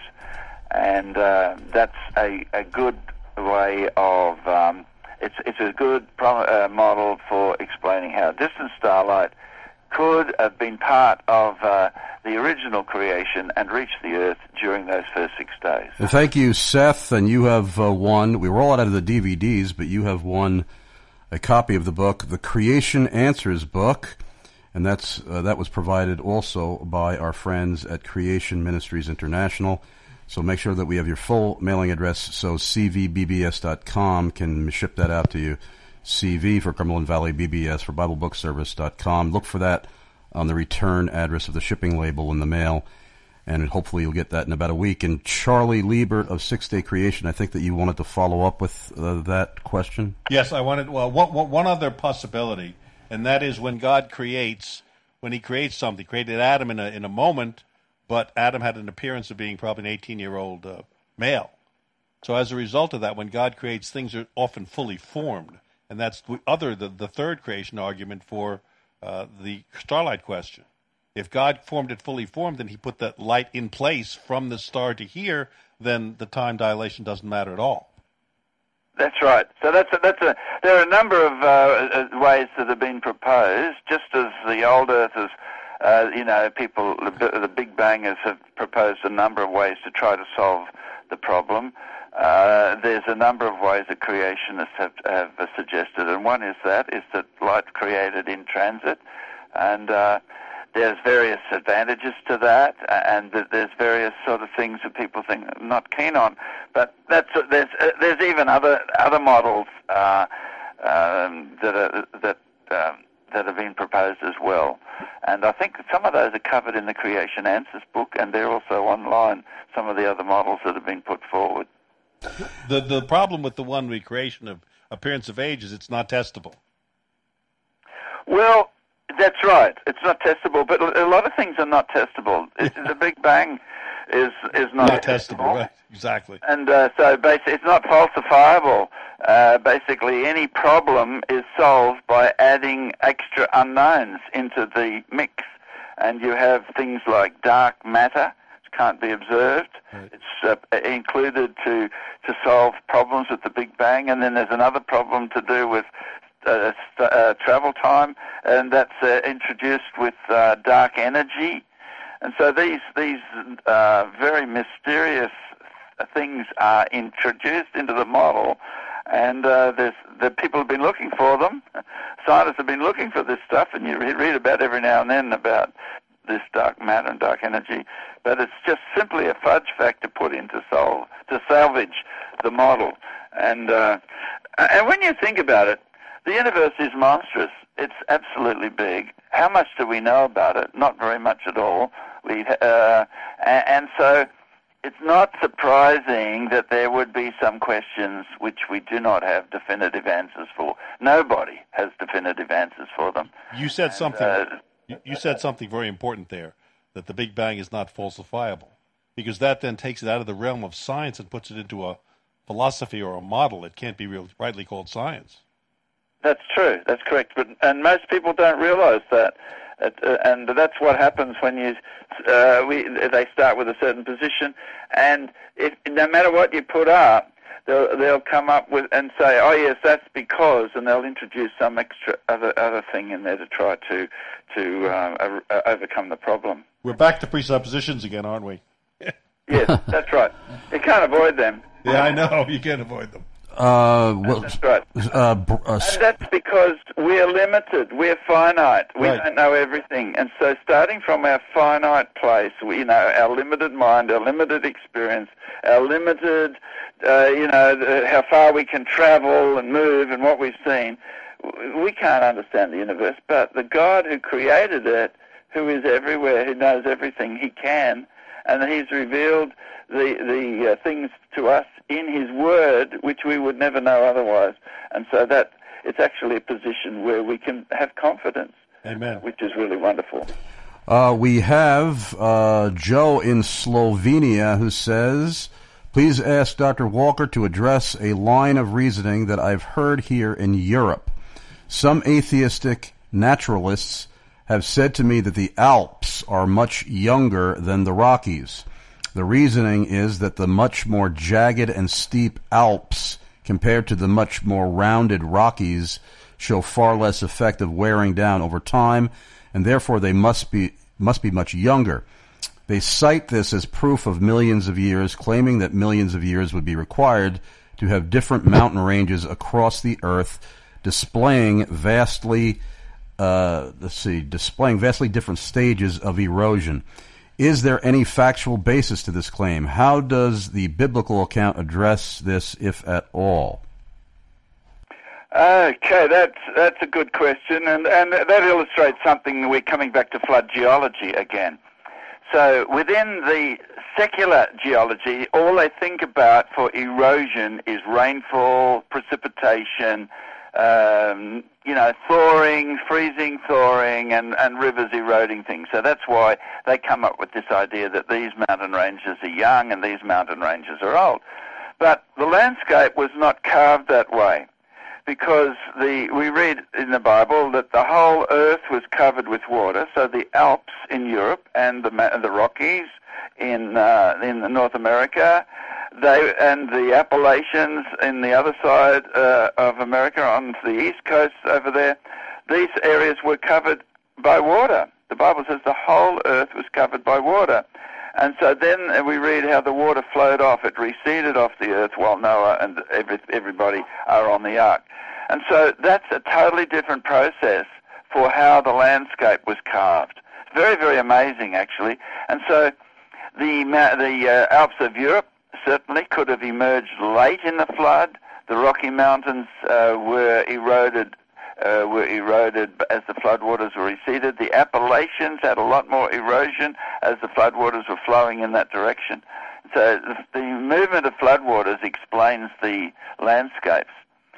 And uh, that's a, a good way of... Um, it's, it's a good pro- uh, model for explaining how distant starlight could have been part of uh, the original creation and reached the Earth during those first six days. And thank you, Seth. And you have uh, won, we were all out of the D V Ds, but you have won a copy of the book, The Creation Answers book. And that's uh, that was provided also by our friends at Creation Ministries International. So make sure that we have your full mailing address so c v b b s dot com can ship that out to you. C V for Cumberland Valley, B B S for Bible Book Service dot com. Look for that on the return address of the shipping label in the mail, and hopefully you'll get that in about a week. And Charlie Liebert of Six Day Creation, I think that you wanted to follow up with uh, that question? Yes, I wanted, well, one, one other possibility, and that is when God creates, when he creates something, he created Adam in a, in a moment, but Adam had an appearance of being probably an eighteen-year-old uh, male. So as a result of that, when God creates, things are often fully formed. And that's the other, the, the third creation argument for uh, the starlight question. If God formed it fully formed, and he put that light in place from the star to here, then the time dilation doesn't matter at all. That's right. So that's a, that's a. There are a number of uh, ways that have been proposed, just as the old Earthers, uh, you know, people, the, the Big Bangers have proposed a number of ways to try to solve the problem. Uh, there's a number of ways that creationists have, have uh, suggested, and one is that, is that light created in transit, and uh, there's various advantages to that, and there's various sort of things that people think I'm not keen on, but that's, there's, uh, there's even other other models uh, um, that are, that um, that have been proposed as well. And I think some of those are covered in the Creation Answers book, and they're also online, some of the other models that have been put forward. The the problem with the one recreation of appearance of age is it's not testable. Well, that's right. It's not testable, but a lot of things are not testable. It's, the Big Bang is is not, not testable. testable. Right? Exactly. And uh, so basically, it's not falsifiable. Uh, basically, any problem is solved by adding extra unknowns into the mix. And you have things like dark matter, which can't be observed. Right. It's uh, included to, to solve problems with the Big Bang. And then there's another problem to do with uh, st- uh, travel time, and that's uh, introduced with uh, dark energy. And so these, these uh, very mysterious things are introduced into the model, and uh, there's, the people have been looking for them. Scientists have been looking for this stuff, and you read about every now and then about this dark matter and dark energy, but it's just simply a fudge factor put in to solve, to salvage the model. And uh, and when you think about it, the universe is monstrous. It's absolutely big. How much do we know about it? Not very much at all. We uh, and, and so it's not surprising that there would be some questions which we do not have definitive answers for. Nobody has definitive answers for them. You said and, something. Uh, you, you said something very important there, that the Big Bang is not falsifiable, because that then takes it out of the realm of science and puts it into a philosophy or a model. It can't be real, rightly called science. That's true. That's correct. But and most people don't realize that. It, uh, and that's what happens when you uh, we they start with a certain position, and if, no matter what you put up, they'll they'll come up with and say, oh yes, that's because, and they'll introduce some extra other other thing in there to try to to uh, uh, overcome the problem. We're back to presuppositions again, aren't we? Yes, that's right. You can't avoid them. Yeah, I know. You can't avoid them. Uh, well, that's right. Uh, uh, and that's because we're limited. We're finite. We right. don't know everything. And so starting from our finite place, we, you know, our limited mind, our limited experience, our limited, uh, you know, the, how far we can travel and move and what we've seen, we can't understand the universe. But the God who created it, who is everywhere, who knows everything, he can. And he's revealed the, the uh, things to us in his word, which we would never know otherwise. And so that it's actually a position where we can have confidence. Amen. Which is really wonderful. Uh, we have uh, Joe in Slovenia who says, please ask Doctor Walker to address a line of reasoning that I've heard here in Europe. Some atheistic naturalists have said to me that the Alps are much younger than the Rockies. The reasoning is that the much more jagged and steep Alps compared to the much more rounded Rockies show far less effect of wearing down over time, and therefore they must be must be much younger. They cite this as proof of millions of years, claiming that millions of years would be required to have different mountain ranges across the earth, displaying vastly uh, let's see, displaying vastly different stages of erosion. Is there any factual basis to this claim? How does the biblical account address this, if at all? Okay, that's that's a good question, and, and that illustrates something. We're coming back to flood geology again. So within the secular geology, all they think about for erosion is rainfall, precipitation, um, you know, thawing, freezing, thawing, and, and rivers eroding things. So that's why they come up with this idea that these mountain ranges are young and these mountain ranges are old. But the landscape was not carved that way, because the we read in the Bible that the whole earth was covered with water. So the Alps in Europe and the the Rockies in uh, in North America, they and the Appalachians in the other side uh, of America on the east coast over there, these areas were covered by water. The Bible says the whole earth was covered by water. And so then we read how the water flowed off. It receded off the earth while Noah and every, everybody are on the ark. And so that's a totally different process for how the landscape was carved. It's very, very amazing, actually. And so the, the uh, Alps of Europe certainly could have emerged late in the flood. The Rocky Mountains uh, were eroded uh, were eroded as the floodwaters were receded. The Appalachians had a lot more erosion as the floodwaters were flowing in that direction. So the, the movement of floodwaters explains the landscapes.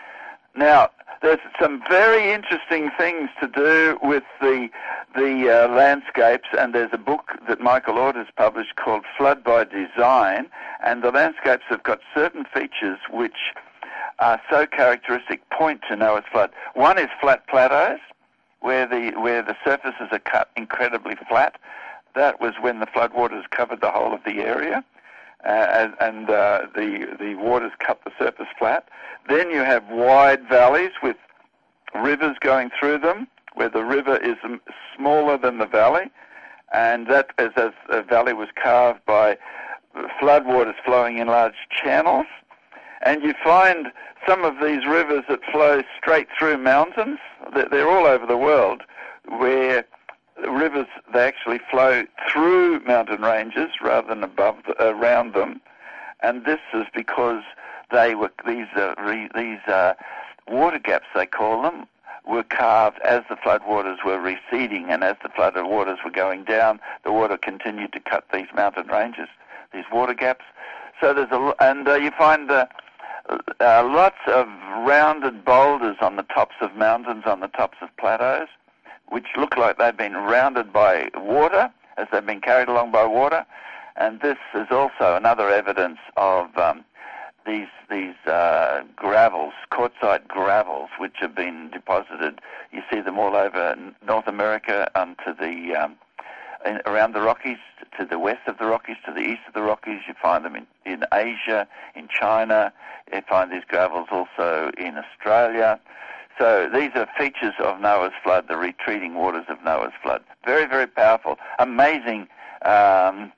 Now, there's some very interesting things to do with the the uh, landscapes, and there's a book that Michael Ord has published called Flood by Design, and the landscapes have got certain features which are so characteristic, point to Noah's flood. One is flat plateaus, where the where the surfaces are cut incredibly flat. That was when the floodwaters covered the whole of the area, uh, and, and uh, the the waters cut the surface flat. Then you have wide valleys with rivers going through them, where the river is smaller than the valley, and that as a valley was carved by floodwaters flowing in large channels. And you find some of these rivers that flow straight through mountains. They're all over the world, where rivers, they actually flow through mountain ranges rather than above, the, around them. And this is because they were these uh, re, these uh, water gaps, they call them, were carved as the floodwaters were receding, and as the floodwaters were going down, the water continued to cut these mountain ranges, these water gaps. So there's a and uh, you find uh, uh, lots of rounded boulders on the tops of mountains, on the tops of plateaus, which look like they've been rounded by water, as they've been carried along by water. And this is also another evidence of um, these these uh, gravels, quartzite gravels, which have been deposited. You see them all over North America, onto the um, in, around the Rockies, to the west of the Rockies, to the east of the Rockies. You find them in, in Asia, in China. You find these gravels also in Australia. So these are features of Noah's flood, the retreating waters of Noah's flood. Very, very powerful, amazing um,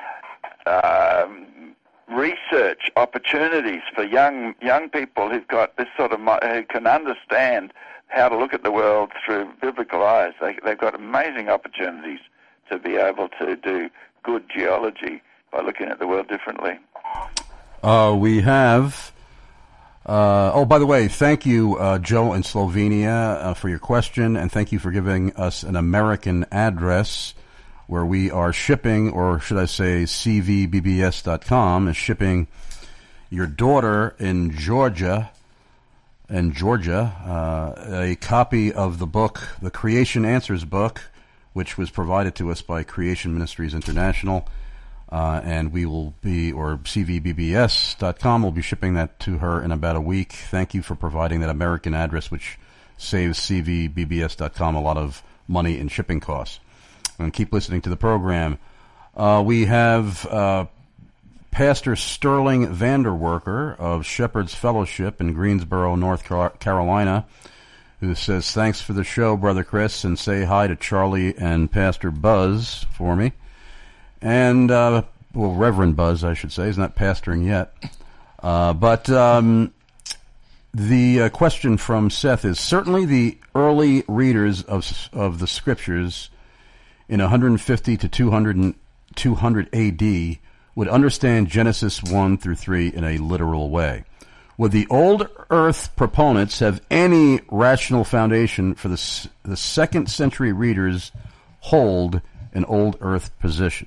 um, research opportunities for young young people who've got this sort of who can understand how to look at the world through biblical eyes. They, they've got amazing opportunities to be able to do good geology by looking at the world differently. Uh, we have. Uh, oh, by the way, thank you, uh, Joe in Slovenia, uh, for your question, and thank you for giving us an American address where we are shipping, or should I say C V B B S dot com is shipping your daughter in Georgia, in Georgia, uh, a copy of the book, the Creation Answers book, which was provided to us by Creation Ministries International. Uh, and we will be, or C V B B S dot com will be shipping that to her in about a week. Thank you for providing that American address, which saves C V B B S dot com a lot of money in shipping costs. And keep listening to the program. Uh, we have uh, Pastor Sterling Vanderwerker of Shepherd's Fellowship in Greensboro, North Carolina, who says, thanks for the show, Brother Chris, and say hi to Charlie and Pastor Buzz for me. And, uh, well, Reverend Buzz, I should say. He's not pastoring yet. Uh, but um, the uh, question from Seth is, certainly the early readers of of the Scriptures in one fifty to two hundred, two hundred A D would understand Genesis one through three in a literal way. Would the old earth proponents have any rational foundation for the, the second century readers hold an old earth position?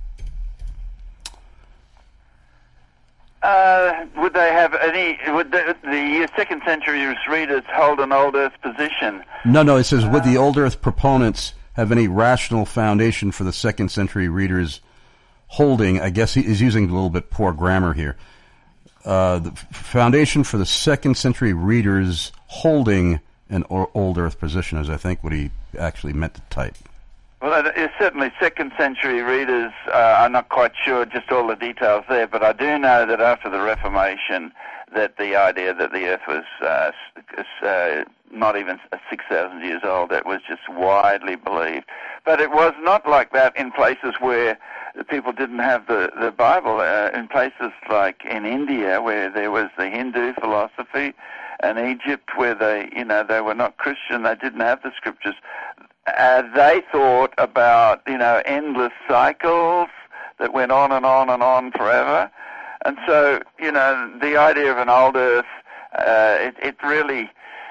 Uh, would they have any? Would the, the second century readers hold an old earth position? No, no. It says, would the old earth proponents have any rational foundation for the second century readers holding? I guess he is using a little bit poor grammar here. Uh, the foundation for the second century readers holding an old earth position is, I think, what he actually meant to type. Well, it's certainly second century readers, uh, I'm not quite sure just all the details there, but I do know that after the Reformation, that the idea that the earth was uh, uh, not even six thousand years old, that was just widely believed. But it was not like that in places where people didn't have the, the Bible. Uh, in places like in India, where there was the Hindu philosophy, and Egypt, where they, you know, they were not Christian, they didn't have the Scriptures. Uh, they thought about, you know, endless cycles that went on and on and on forever. And so, you know, the idea of an old earth, uh, it, it really,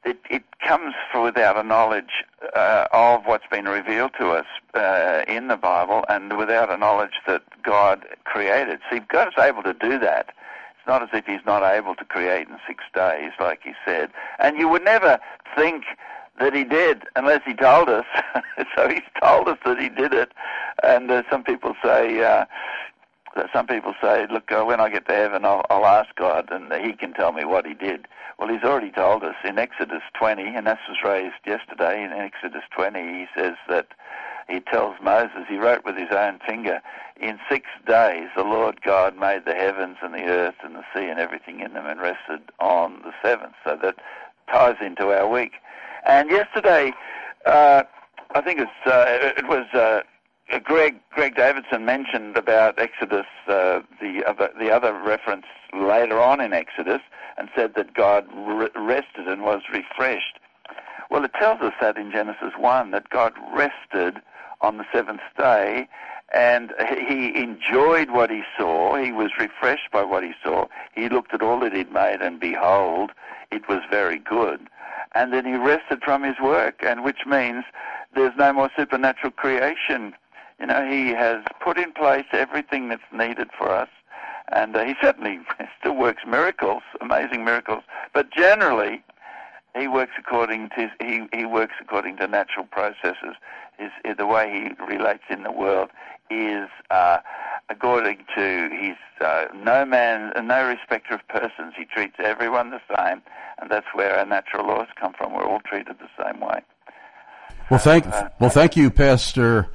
it, it comes for without a knowledge uh, of what's been revealed to us uh, in the Bible, and without a knowledge that God created. See, God is able to do that. It's not as if he's not able to create in six days, like he said. And you would never think that he did unless he told us. So he's told us that he did it. And uh, some people say... Uh, Some people say, look, uh, when I get to heaven, I'll, I'll ask God, and he can tell me what he did. Well, he's already told us in Exodus twenty, and this was raised yesterday. In Exodus twenty, he says that he tells Moses, he wrote with his own finger, in six days the Lord God made the heavens and the earth and the sea and everything in them and rested on the seventh. So that ties into our week. And yesterday, uh, I think it's, uh, it was... Uh, Greg Greg Davidson mentioned about Exodus, uh, the other the other reference later on in Exodus, and said that God re- rested and was refreshed. Well, it tells us that in Genesis one, that God rested on the seventh day, and he enjoyed what he saw. He was refreshed by what he saw. He looked at all that he'd made, and behold, it was very good. And then he rested from his work, and which means there's no more supernatural creation. You know, he has put in place everything that's needed for us, and uh, he certainly still works miracles, amazing miracles. But generally, he works according to he he works according to natural processes. His, the way he relates in the world is uh, according to his uh, no man, no respecter of persons. He treats everyone the same, and that's where our natural laws come from. We're all treated the same way. Well, thank uh, well, thank you, Pastor.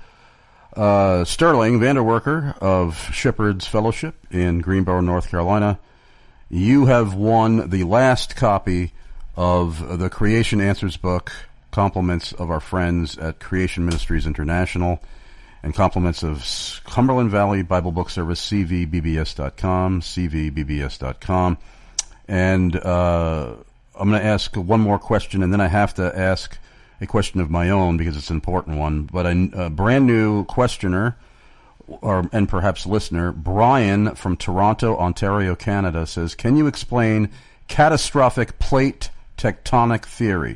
Uh, Sterling Vanderwerker of Shepherd's Fellowship in Greenboro, North Carolina. You have won the last copy of the Creation Answers book, compliments of our friends at Creation Ministries International, and compliments of Cumberland Valley Bible Book Service, C V B B S dot com, C V B B S dot com. And uh, I'm going to ask one more question, and then I have to ask a question of my own because it's an important one, but a, a brand new questioner or and perhaps listener, Brian from Toronto, Ontario, Canada, says, can you explain catastrophic plate tectonic theory?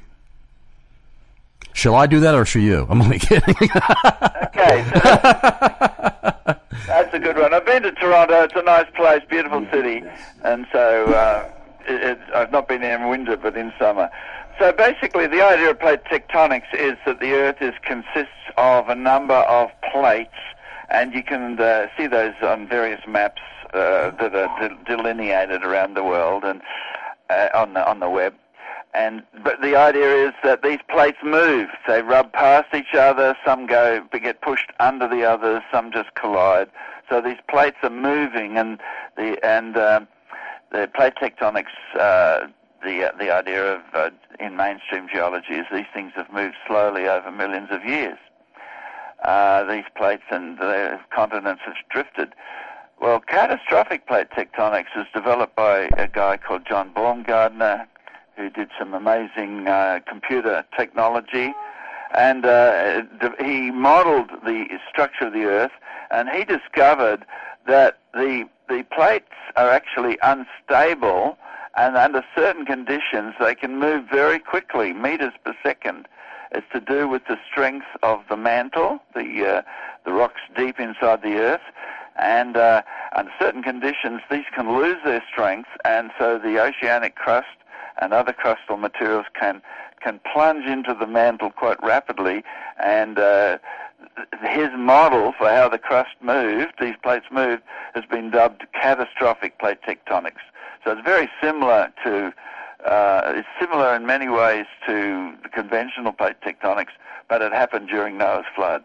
Shall I do that or shall you? I'm only kidding. Okay. So that's, that's a good one. I've been to Toronto. It's a nice place, beautiful city. And so uh, it, it, I've not been there in winter, but in summer. So basically, the idea of plate tectonics is that the Earth is consists of a number of plates, and you can uh, see those on various maps uh, that are de- delineated around the world and uh, on the on the web. And but the idea is that these plates move; they rub past each other. Some go get pushed under the others. Some just collide. So these plates are moving, and the and uh, the plate tectonics. Uh, The, the idea of uh, in mainstream geology is these things have moved slowly over millions of years. Uh, these plates and the continents have drifted. Well, catastrophic plate tectonics was developed by a guy called John Baumgartner, who did some amazing uh, computer technology, and uh, he modeled the structure of the Earth, and he discovered that the the plates are actually unstable. And under certain conditions, they can move very quickly, meters per second. It's to do with the strength of the mantle, the uh, the rocks deep inside the Earth. And uh, under certain conditions, these can lose their strength, and so the oceanic crust and other crustal materials can can plunge into the mantle quite rapidly. And uh, his model for how the crust moved, these plates moved, has been dubbed catastrophic plate tectonics. So it's very similar to, uh, it's similar in many ways to the conventional plate tectonics, but it happened during Noah's flood.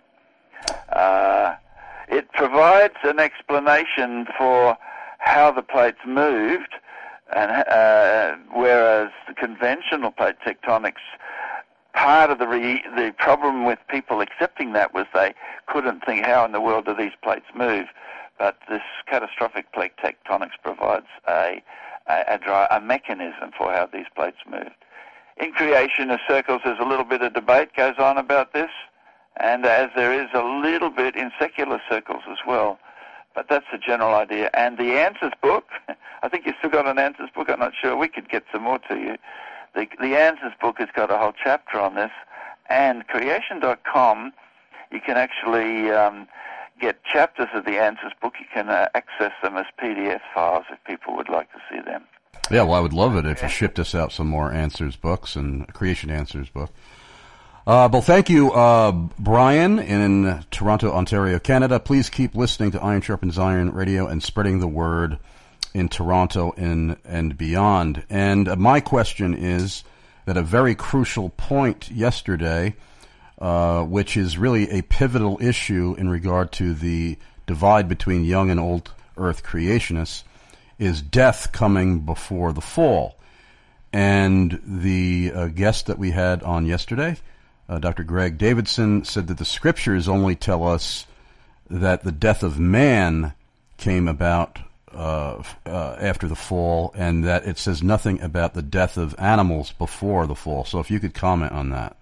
Uh, it provides an explanation for how the plates moved, and uh, whereas the conventional plate tectonics, part of the re- the problem with people accepting that was they couldn't think, how in the world do these plates move? But this catastrophic plate tectonics provides a A, a, a mechanism for how these plates move. In creationist circles, there's a little bit of debate goes on about this, and as there is a little bit in secular circles as well. But that's the general idea. And the Answers book, I think you've still got an Answers book, I'm not sure. We could get some more to you. the, the Answers book has got a whole chapter on this, and creation dot com, you can actually um, get chapters of the Answers book. You can uh, access them as P D F files if people would like to see them. Yeah, well, I would love it if you shipped us out some more Answers books and a Creation Answers book. Uh, well, thank you, uh, Brian in Toronto, Ontario, Canada. Please keep listening to Iron Sharpens Iron Radio and spreading the word in Toronto and, and beyond. And uh, my question is that a very crucial point yesterday, uh, which is really a pivotal issue in regard to the divide between young and old earth creationists, is death coming before the fall. And the uh, guest that we had on yesterday, uh, Doctor Greg Davidson, said that the scriptures only tell us that the death of man came about uh, uh, after the fall, and that it says nothing about the death of animals before the fall. So if you could comment on that.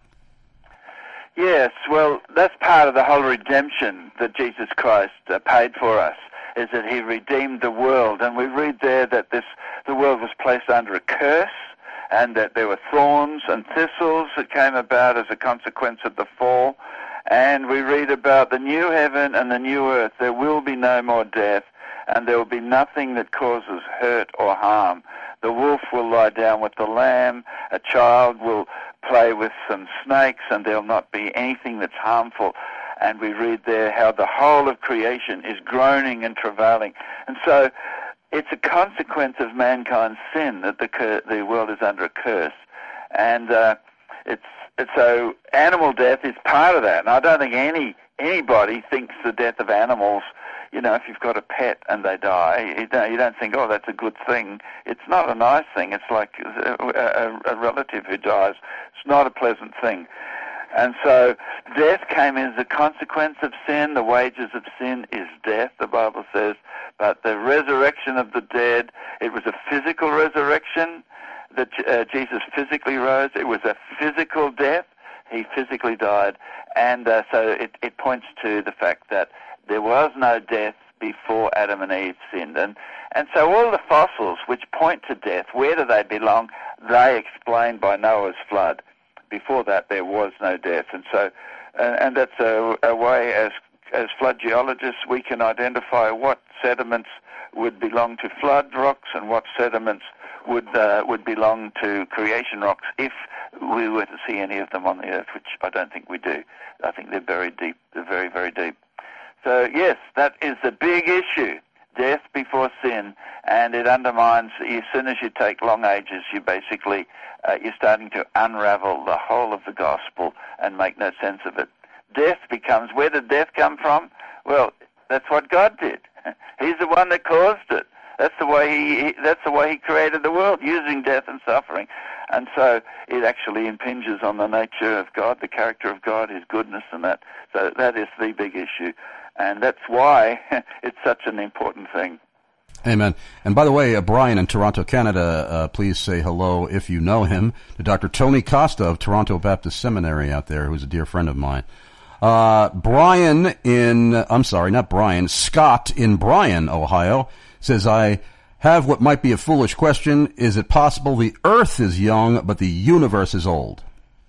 Yes, well, that's part of the whole redemption that Jesus Christ uh, paid for us, is that he redeemed the world. And we read there that this the world was placed under a curse, and that there were thorns and thistles that came about as a consequence of the fall. And we read about the new heaven and the new earth. There will be no more death, and there will be nothing that causes hurt or harm. The wolf will lie down with the lamb, a child will play with some snakes, and there'll not be anything that's harmful. And we read there how the whole of creation is groaning and travailing. And so it's a consequence of mankind's sin that the cur- the world is under a curse. And uh, it's, it's so animal death is part of that. And I don't think any anybody thinks the death of animals, you know, if you've got a pet and they die, you don't, you don't think, oh, that's a good thing. It's not a nice thing. It's like a, a, a relative who dies. It's not a pleasant thing. And so death came as a consequence of sin. The wages of sin is death, the Bible says. But the resurrection of the dead, it was a physical resurrection that uh, Jesus physically rose. It was a physical death. He physically died. And uh, so it, it points to the fact that there was no death before Adam and Eve sinned. And, and so all the fossils which point to death, where do they belong? They explained by Noah's flood. Before that, there was no death. And so, uh, and that's a, a way, as as flood geologists, we can identify what sediments would belong to flood rocks and what sediments would uh, would belong to creation rocks if we were to see any of them on the earth, which I don't think we do. I think they're buried deep. They're very, very deep. So, yes, that is the big issue, death before sin, and it undermines, as soon as you take long ages, you basically, uh, you're starting to unravel the whole of the gospel and make no sense of it. Death becomes, where did death come from? Well, that's what God did. He's the one that caused it. That's the way he, that's the way he created the world, using death and suffering. And so it actually impinges on the nature of God, the character of God, his goodness and that. So that is the big issue. And that's why it's such an important thing. Amen. And by the way, uh, Brian in Toronto, Canada, uh, please say hello, if you know him, to Doctor Tony Costa of Toronto Baptist Seminary out there, who's a dear friend of mine. Uh, Brian in, uh, I'm sorry, not Brian, Scott in Bryan, Ohio, says, I have what might be a foolish question. Is it possible the earth is young, but the universe is old?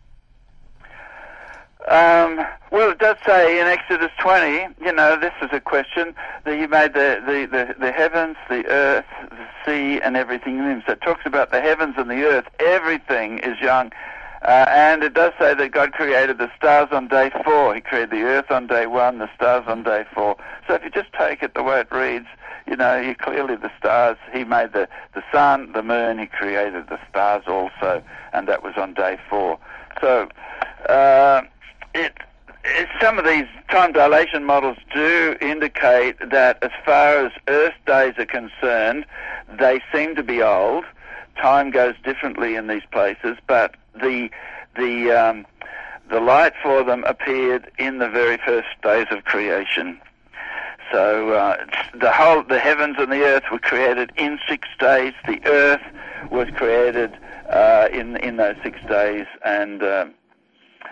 Um, well, it does say in Exodus twenty, you know, this is a question, that he made the, the, the, the heavens, the earth, the sea, and everything in them. So it talks about the heavens and the earth. Everything is young. Uh, and it does say that God created the stars on day four. He created the earth on day one, the stars on day four. So if you just take it the way it reads, you know, you clearly the stars, he made the, the sun, the moon, he created the stars also, and that was on day four. So, uh, it, it, some of these time dilation models do indicate that as far as Earth days are concerned, they seem to be old. Time goes differently in these places, but the the um, the light for them appeared in the very first days of creation. So uh, the whole the heavens and the earth were created in six days. The earth was created uh, in in those six days, and uh,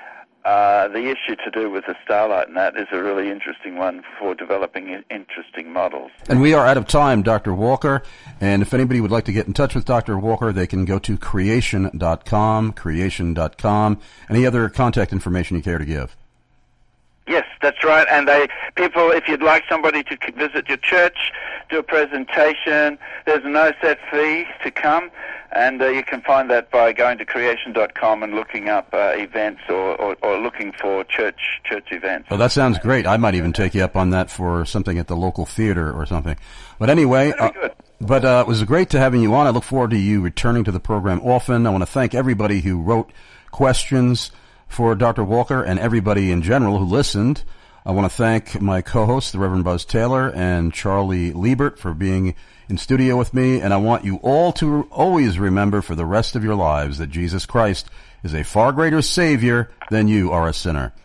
uh, the issue to do with the starlight and that is a really interesting one for developing i- interesting models. And we are out of time, Doctor Walker. And if anybody would like to get in touch with Doctor Walker, they can go to creation dot com, creation dot com. Any other contact information you care to give? Yes, that's right. And they people, if you'd like somebody to c- visit your church, do a presentation, there's no set fee to come, and uh, you can find that by going to creation dot com and looking up uh, events or, or, or looking for church church events. Well, that sounds great. I might even take you up on that for something at the local theater or something. But anyway, uh, but uh, it was great to having you on. I look forward to you returning to the program often. I want to thank everybody who wrote questions for Doctor Walker and everybody in general who listened. I want to thank my co-hosts, the Reverend Buzz Taylor and Charlie Liebert, for being in studio with me. And I want you all to always remember for the rest of your lives that Jesus Christ is a far greater Savior than you are a sinner.